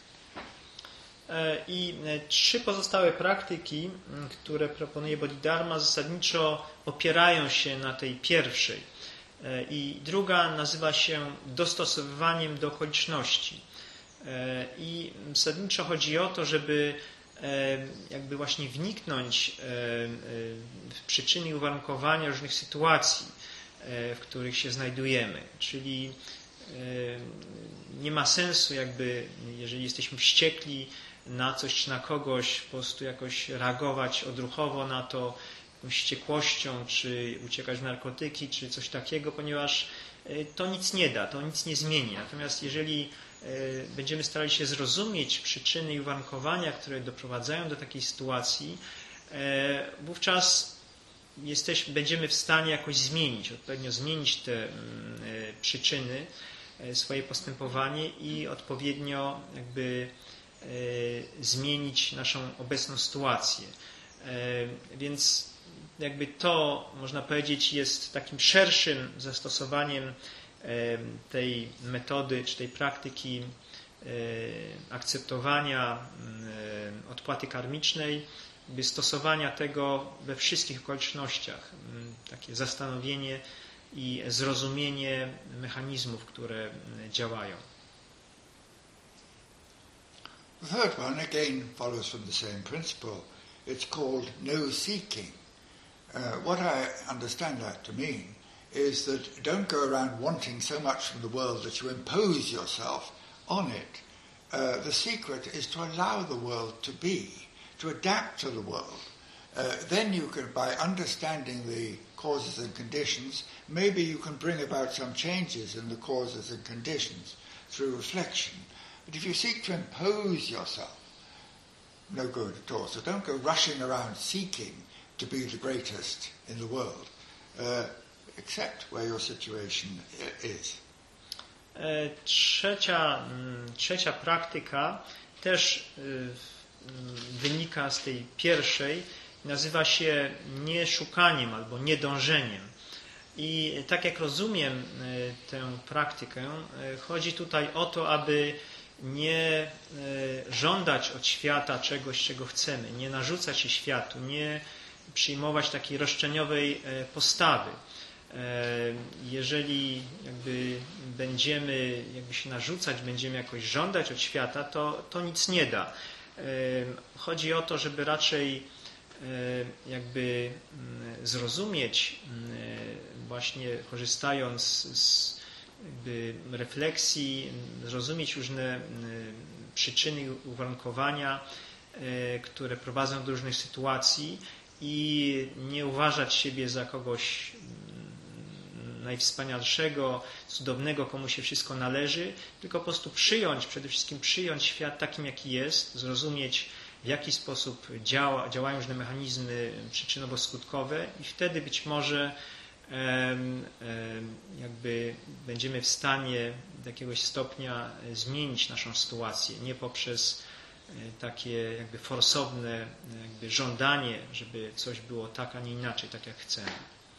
I trzy pozostałe praktyki, które proponuje Bodhidharma, zasadniczo opierają się na tej pierwszej. I druga nazywa się dostosowywaniem do okoliczności. I zasadniczo chodzi o to, żeby jakby właśnie wniknąć w przyczyny i uwarunkowania różnych sytuacji, w których się znajdujemy. Czyli nie ma sensu jakby, jeżeli jesteśmy wściekli na coś czy na kogoś, po prostu jakoś reagować odruchowo na to jakąś wściekłością, czy uciekać w narkotyki, czy coś takiego, ponieważ to nic nie da, to nic nie zmieni. Natomiast jeżeli będziemy starali się zrozumieć przyczyny i uwarunkowania, które doprowadzają do takiej sytuacji, wówczas będziemy w stanie jakoś odpowiednio zmienić te przyczyny, swoje postępowanie i odpowiednio jakby zmienić naszą obecną sytuację. Więc jakby to, można powiedzieć, jest takim szerszym zastosowaniem tej metody, czy tej praktyki akceptowania odpłaty karmicznej, by stosowania tego we wszystkich okolicznościach. Takie zastanowienie i zrozumienie mechanizmów, które działają. The third one again follows from the same principle. It's called no seeking. What I understand that to mean is that don't go around wanting so much from the world that you impose yourself on it. The secret is to allow the world to be, to adapt to the world. Then you can, by understanding the causes and conditions, maybe you can bring about some changes in the causes and conditions through reflection. But if you seek to impose yourself, no good at all. So don't go rushing around seeking to be the greatest in the world. Accept where your situation is. Trzecia praktyka też wynika z tej pierwszej, nazywa się nieszukaniem albo niedążeniem. I tak jak rozumiem tę praktykę, chodzi tutaj o to, aby nie żądać od świata czegoś, czego chcemy, nie narzucać się światu, nie przyjmować takiej roszczeniowej postawy. Jeżeli będziemy się narzucać, będziemy jakoś żądać od świata, to nic nie da. Chodzi o to, żeby raczej zrozumieć, właśnie korzystając z refleksji, zrozumieć różne przyczyny, uwarunkowania, które prowadzą do różnych sytuacji i nie uważać siebie za kogoś najwspanialszego, cudownego, komu się wszystko należy, tylko po prostu przede wszystkim przyjąć świat takim, jaki jest, zrozumieć, w jaki sposób działają różne mechanizmy przyczynowo-skutkowe i wtedy być może będziemy w stanie do jakiegoś stopnia zmienić naszą sytuację, nie poprzez takie forsowne żądanie, żeby coś było tak, a nie inaczej, tak jak chcemy.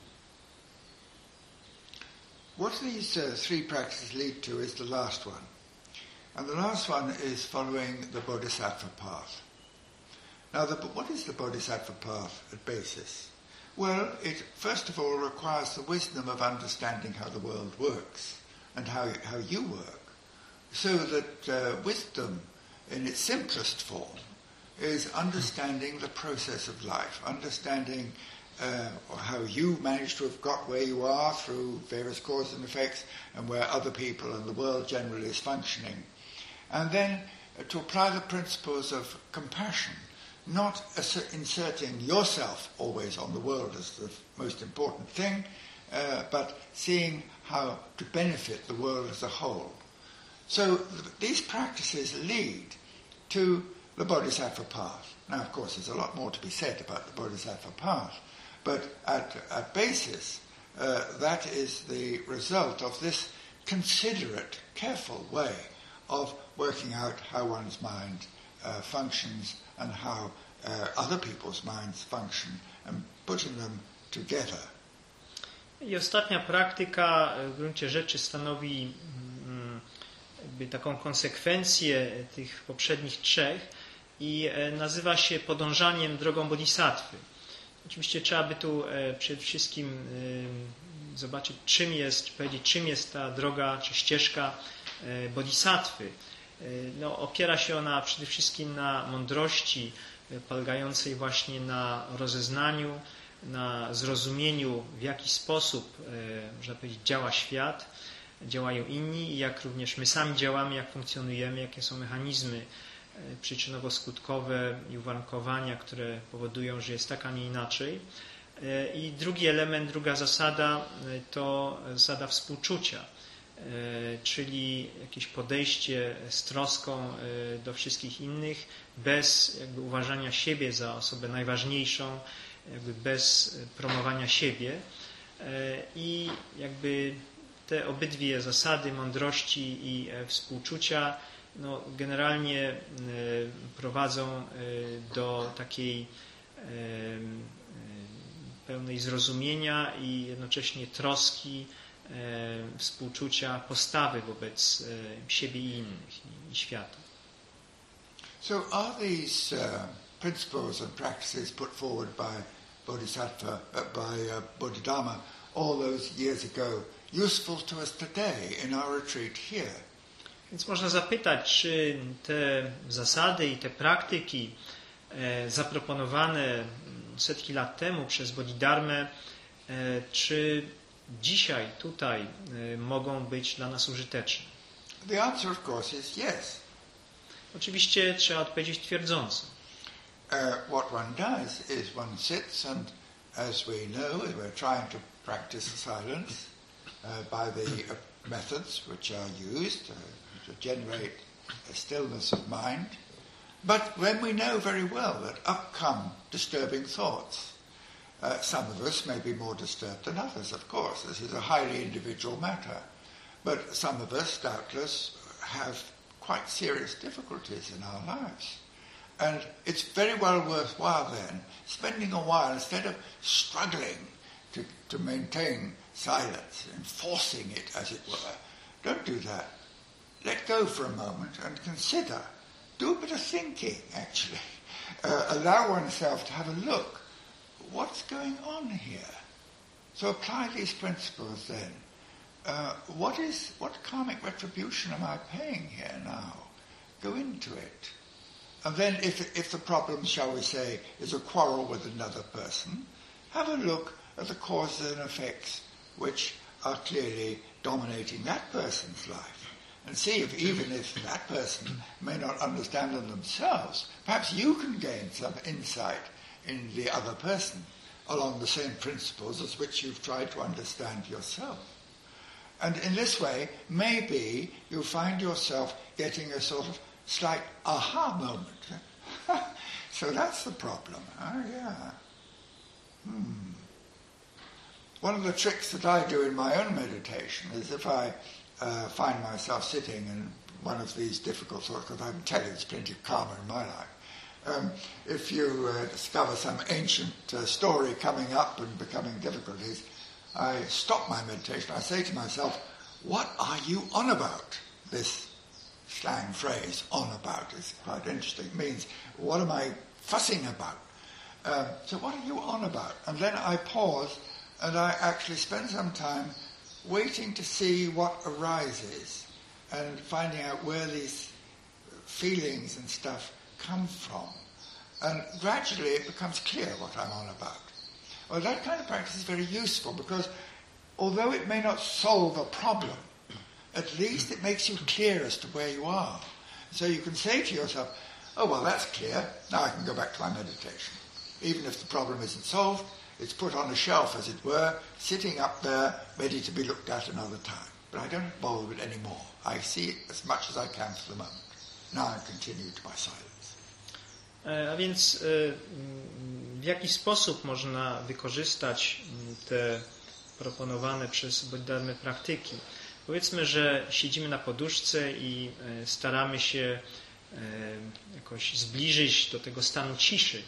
What these three practices lead to is the last one. And the last one is following the Bodhisattva path. Now, what is the Bodhisattva path at basis? Well, it first of all requires the wisdom of understanding how the world works and how you work. So that wisdom in its simplest form is understanding the process of life, understanding how you manage to have got where you are through various causes and effects and where other people and the world generally is functioning. And then to apply the principles of compassion, not inserting yourself always on the world as the most important thing, but seeing how to benefit the world as a whole. So these practices lead to the Bodhisattva path. Now, of course, there's a lot more to be said about the Bodhisattva path, but at basis, that is the result of this considerate, careful way of working out how one's mind functions and how other people's minds function and putting them together. I ostatnia praktyka w gruncie rzeczy stanowi taką konsekwencję tych poprzednich trzech i nazywa się podążaniem drogą bodhisattwy. Oczywiście trzeba by tu przede wszystkim zobaczyć, czym jest ta droga czy ścieżka bodhisattwy. Opiera się ona przede wszystkim na mądrości polegającej właśnie na rozeznaniu, na zrozumieniu, w jaki sposób, można powiedzieć, działa świat, działają inni i jak również my sami działamy, jak funkcjonujemy, jakie są mechanizmy przyczynowo-skutkowe i uwarunkowania, które powodują, że jest tak, a nie inaczej. I drugi element, druga zasada to zasada współczucia, czyli jakieś podejście z troską do wszystkich innych, bez uważania siebie za osobę najważniejszą, bez promowania siebie. I te obydwie zasady mądrości i współczucia generalnie prowadzą do takiej pełnej zrozumienia i jednocześnie troski, współczucia, postawy wobec siebie i innych i świata. So are these principles and practices put forward by Bodhisattva, Bodhidharma all those years ago useful to us today in our retreat here? Więc można zapytać, czy te zasady i te praktyki zaproponowane setki lat temu przez Bodhidharmę, czy dzisiaj, tutaj mogą być dla nas użyteczne? The answer, of course, is yes. Oczywiście trzeba odpowiedzieć twierdząco. What one does is one sits and as we know, we're trying to practice silence by the methods which are used to generate a stillness of mind. But when we know very well that up come disturbing thoughts, some of us may be more disturbed than others, of course. This is a highly individual matter. But some of us, doubtless, have quite serious difficulties in our lives. And it's very well worthwhile then, spending a while, instead of struggling to maintain silence, enforcing it, as it were, don't do that. Let go for a moment and consider. Do a bit of thinking, actually. Allow oneself to have a look. What's going on here? So apply these principles then. What karmic retribution am I paying here now? Go into it. And then if the problem, shall we say, is a quarrel with another person, have a look at the causes and effects which are clearly dominating that person's life. And see if even if that person may not understand them themselves, perhaps you can gain some insight in the other person along the same principles as which you've tried to understand yourself. And in this way, maybe you'll find yourself getting a sort of slight aha moment. So that's the problem. Oh, yeah. One of the tricks that I do in my own meditation is if I find myself sitting in one of these difficult thoughts, because I can tell you there's plenty of karma in my life. If you discover some ancient story coming up and becoming difficulties, I stop my meditation. I say to myself, what are you on about? This slang phrase, on about, is quite interesting. It means, what am I fussing about? So what are you on about? And then I pause and I actually spend some time waiting to see what arises and finding out where these feelings and stuff come from. And gradually it becomes clear what I'm on about. Well, that kind of practice is very useful because although it may not solve a problem, at least it makes you clear as to where you are. So you can say to yourself, oh, well, that's clear. Now I can go back to my meditation. Even if the problem isn't solved, it's put on a shelf, as it were, sitting up there, ready to be looked at another time. But I don't bother with it anymore. I see it as much as I can for the moment. Now I continue to my silence. A więc w jaki sposób można wykorzystać te proponowane przez Bodhidharmę praktyki? Powiedzmy, że siedzimy na poduszce i staramy się jakoś zbliżyć do tego stanu ciszy,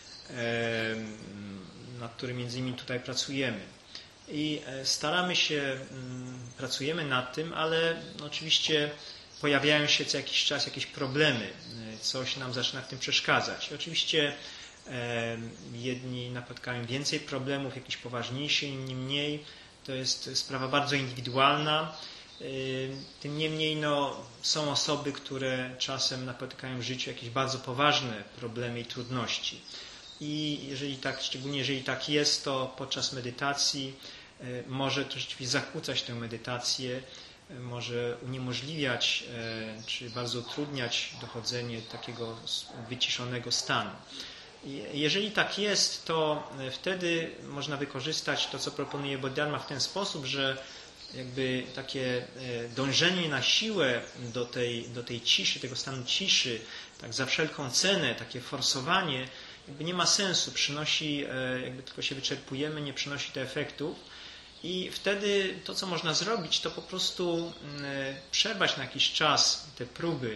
nad którym między innymi tutaj pracujemy. I staramy się, pracujemy nad tym, ale oczywiście pojawiają się co jakiś czas jakieś problemy, coś nam zaczyna w tym przeszkadzać. I oczywiście jedni napotkają więcej problemów, jakieś poważniejsze, inni mniej. To jest sprawa bardzo indywidualna. Tym niemniej są osoby, które czasem napotykają w życiu jakieś bardzo poważne problemy i trudności. I szczególnie jeżeli tak jest, to podczas medytacji może to rzeczywiście zakłócać tę medytację, może uniemożliwiać czy bardzo utrudniać dochodzenie takiego wyciszonego stanu. Jeżeli tak jest, to wtedy można wykorzystać to, co proponuje Bodhidharma w ten sposób, że jakby takie dążenie na siłę do tej ciszy, tego stanu ciszy, tak za wszelką cenę, takie forsowanie, jakby nie ma sensu, jakby tylko się wyczerpujemy, nie przynosi to efektów. I wtedy to, co można zrobić, to po prostu przerwać na jakiś czas te próby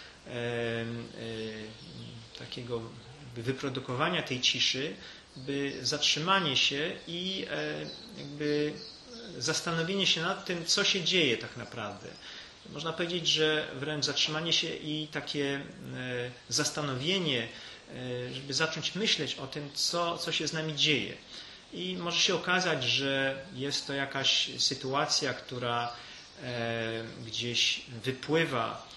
takiego wyprodukowania tej ciszy, by zatrzymanie się i jakby zastanowienie się nad tym, co się dzieje tak naprawdę. Można powiedzieć, że wręcz zatrzymanie się i takie zastanowienie, żeby zacząć myśleć o tym, co się z nami dzieje. I może się okazać, że jest to jakaś sytuacja, która gdzieś wypływa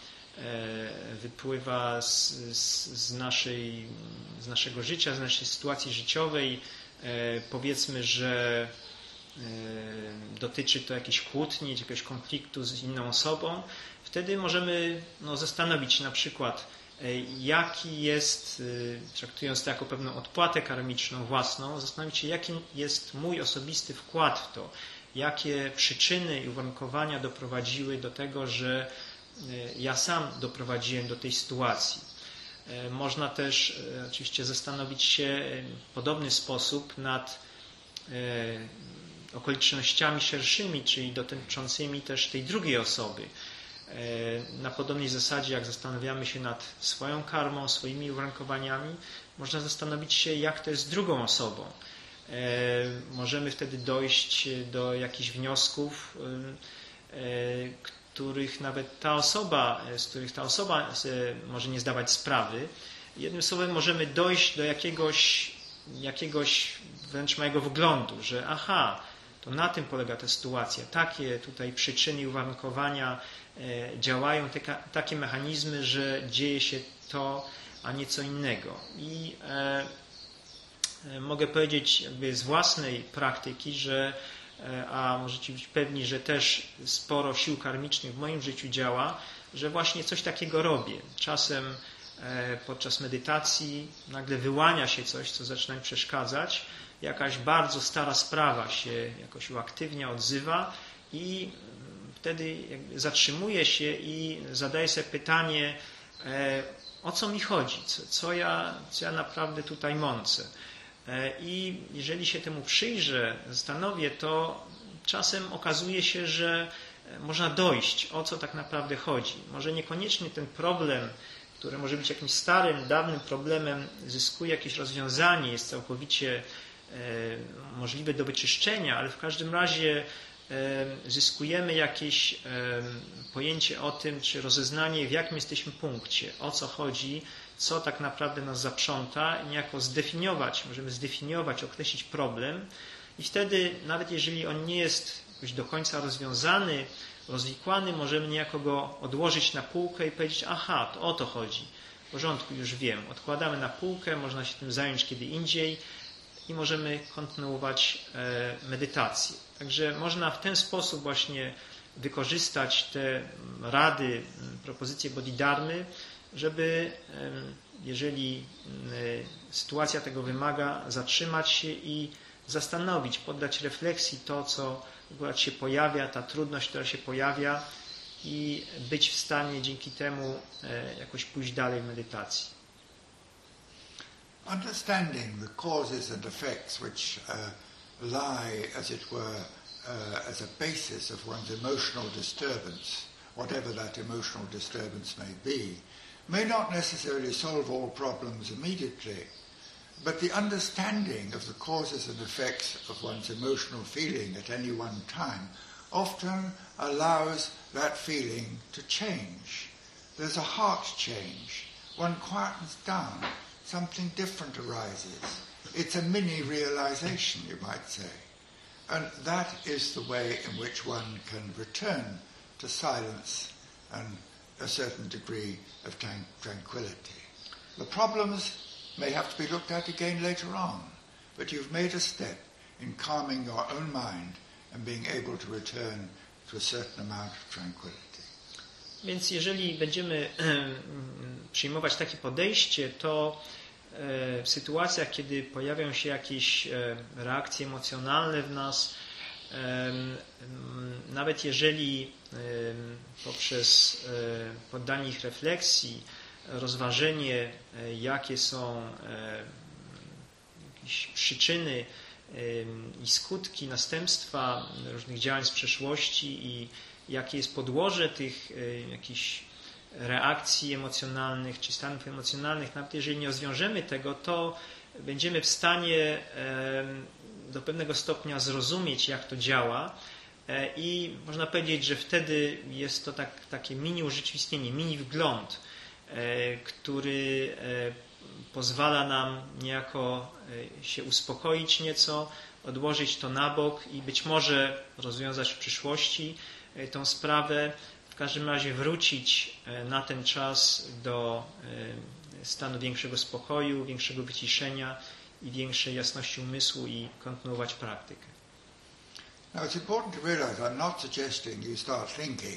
z naszego życia, z naszej sytuacji życiowej. Powiedzmy, że dotyczy to jakiejś kłótni, jakiegoś konfliktu z inną osobą. Wtedy możemy zastanowić się na przykład, jaki jest, traktując to jako pewną odpłatę karmiczną własną, zastanowić się, jaki jest mój osobisty wkład w to, jakie przyczyny i uwarunkowania doprowadziły do tego, że ja sam doprowadziłem do tej sytuacji. Można też oczywiście zastanowić się w podobny sposób nad okolicznościami szerszymi, czyli dotyczącymi też tej drugiej osoby. Na podobnej zasadzie, jak zastanawiamy się nad swoją karmą, swoimi uwarunkowaniami, można zastanowić się, jak to jest z drugą osobą. Możemy wtedy dojść do jakichś wniosków, z których ta osoba może nie zdawać sprawy. Jednym słowem, możemy dojść do jakiegoś wręcz mojego wglądu, że to na tym polega ta sytuacja. Takie tutaj przyczyny i uwarunkowania działają, takie mechanizmy, że dzieje się to, a nie co innego. I mogę powiedzieć jakby z własnej praktyki, a możecie być pewni, że też sporo sił karmicznych w moim życiu działa, że właśnie coś takiego robię. Czasem podczas medytacji nagle wyłania się coś, co zaczyna mi przeszkadzać. Jakaś bardzo stara sprawa się jakoś uaktywnia, odzywa i wtedy jakby zatrzymuję się i zadaję sobie pytanie, o co mi chodzi, co ja naprawdę tutaj mącę. I jeżeli się temu przyjrzę, zastanowię, to czasem okazuje się, że można dojść, o co tak naprawdę chodzi. Może niekoniecznie ten problem, który może być jakimś starym, dawnym problemem, zyskuje jakieś rozwiązanie, jest całkowicie możliwe do wyczyszczenia, ale w każdym razie zyskujemy jakieś pojęcie o tym, czy rozeznanie, w jakim jesteśmy punkcie, o co chodzi, co tak naprawdę nas zaprząta i niejako możemy zdefiniować, określić problem i wtedy, nawet jeżeli on nie jest jakoś do końca rozwiązany, rozwikłany, możemy niejako go odłożyć na półkę i powiedzieć, to o to chodzi, w porządku, już wiem, odkładamy na półkę, można się tym zająć kiedy indziej i możemy kontynuować medytację. Także można w ten sposób właśnie wykorzystać te rady, propozycje Bodhidharmy, żeby, jeżeli sytuacja tego wymaga, zatrzymać się i zastanowić, poddać refleksji to, co akurat się pojawia, ta trudność, która się pojawia i być w stanie dzięki temu jakoś pójść dalej w medytacji. Understanding the causes and effects which lie, as it were, as a basis of one's emotional disturbance, whatever that emotional disturbance may not necessarily solve all problems immediately, but the understanding of the causes and effects of one's emotional feeling at any one time often allows that feeling to change. There's a heart change. One quietens down. Something different arises. It's a mini-realization, you might say. And that is the way in which one can return to silence and a certain degree of tranquility. The problems may have to be looked at again later on, but you've made a step in calming your own mind and being able to return to a certain amount of tranquility. Więc jeżeli będziemy przyjmować takie podejście, to w sytuacjach, kiedy pojawiają się jakieś reakcje emocjonalne w nas, nawet jeżeli poprzez poddanie ich refleksji, rozważenie, jakie są jakieś przyczyny i skutki, następstwa różnych działań z przeszłości i jakie jest podłoże tych jakichś reakcji emocjonalnych czy stanów emocjonalnych, nawet jeżeli nie rozwiążemy tego, to będziemy w stanie do pewnego stopnia zrozumieć, jak to działa i można powiedzieć, że wtedy jest to takie mini urzeczywistnienie, mini wgląd, który pozwala nam niejako się uspokoić nieco, odłożyć to na bok i być może rozwiązać w przyszłości tą sprawę, w każdym razie wrócić na ten czas do stanu większego spokoju, większego wyciszenia i większej jasności umysłu i kontynuować praktykę. Now it's important to realize I'm not suggesting you start thinking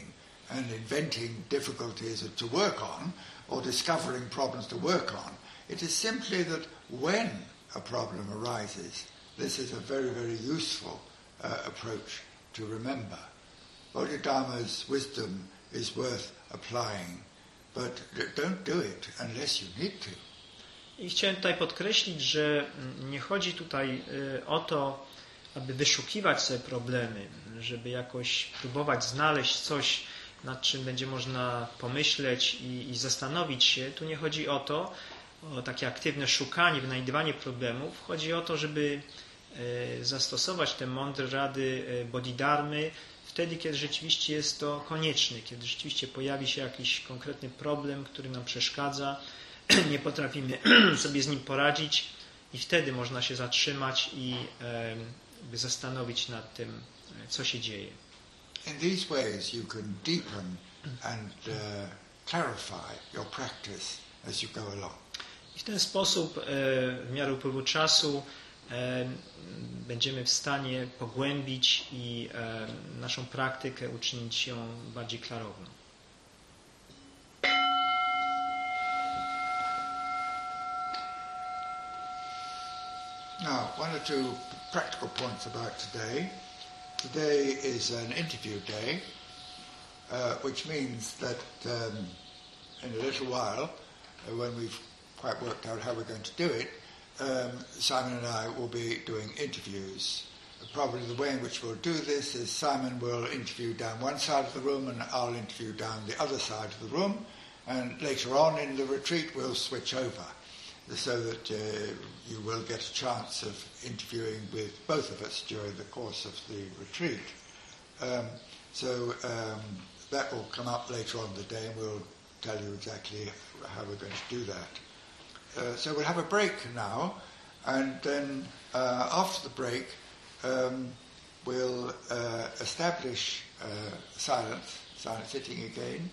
and inventing difficulties to work on or discovering problems to work on. It is simply that when a problem arises, this is a very, very useful approach to remember. Bodhidharma's wisdom is worth applying, but don't do it unless you need to. I chciałem tutaj podkreślić, że nie chodzi tutaj o to, aby wyszukiwać sobie problemy, żeby jakoś próbować znaleźć coś, nad czym będzie można pomyśleć i zastanowić się. Tu nie chodzi o to, o takie aktywne szukanie, wynajdywanie problemów. Chodzi o to, żeby zastosować te mądre rady Bodhidharmy wtedy, kiedy rzeczywiście jest to konieczne, kiedy rzeczywiście pojawi się jakiś konkretny problem, który nam przeszkadza, nie potrafimy sobie z nim poradzić i wtedy można się zatrzymać i zastanowić nad tym, co się dzieje. In these ways you can deepen and clarify your practice as you go along. I w ten sposób w miarę upływu czasu będziemy w stanie pogłębić i naszą praktykę uczynić ją bardziej klarowną. Now, one or two practical points about today. Today is an interview day, which means that in a little while, when we've quite worked out how we're going to do it, Simon and I will be doing interviews. Probably the way in which we'll do this is Simon will interview down one side of the room and I'll interview down the other side of the room, and later on in the retreat we'll switch over, so that you will get a chance of interviewing with both of us during the course of the retreat. That will come up later on in the day, and we'll tell you exactly how we're going to do that. So we'll have a break now, and then after the break we'll establish silent sitting again,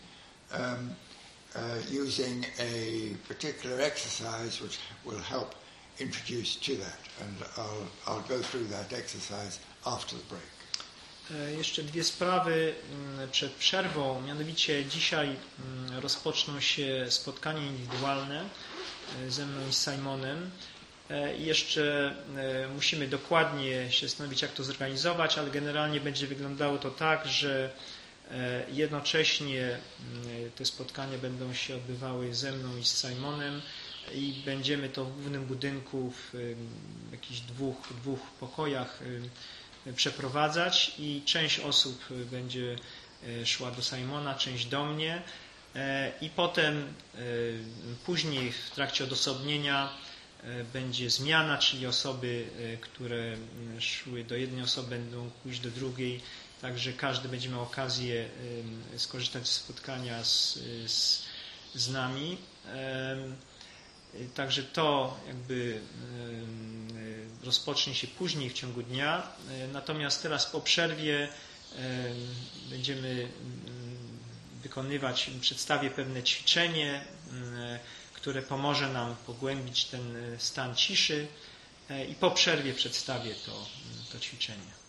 using a particular exercise which will help introduce to that, and I'll go through that exercise after the break. Jeszcze dwie sprawy przed przerwą, mianowicie dzisiaj rozpoczną się spotkania indywidualne ze mną i z Simonem. I jeszcze musimy dokładnie się zastanowić, jak to zorganizować, ale generalnie będzie wyglądało to tak, że jednocześnie te spotkania będą się odbywały ze mną i z Simonem i będziemy to w głównym budynku w jakichś dwóch pokojach przeprowadzać i część osób będzie szła do Simona, część do mnie i potem później w trakcie odosobnienia będzie zmiana, czyli osoby, które szły do jednej osoby, będą pójść do drugiej, także każdy będzie miał okazję skorzystać z spotkania z nami. Także to jakby rozpocznie się później w ciągu dnia. Natomiast teraz po przerwie będziemy wykonywać, przedstawię pewne ćwiczenie, które pomoże nam pogłębić ten stan ciszy i po przerwie przedstawię to ćwiczenie.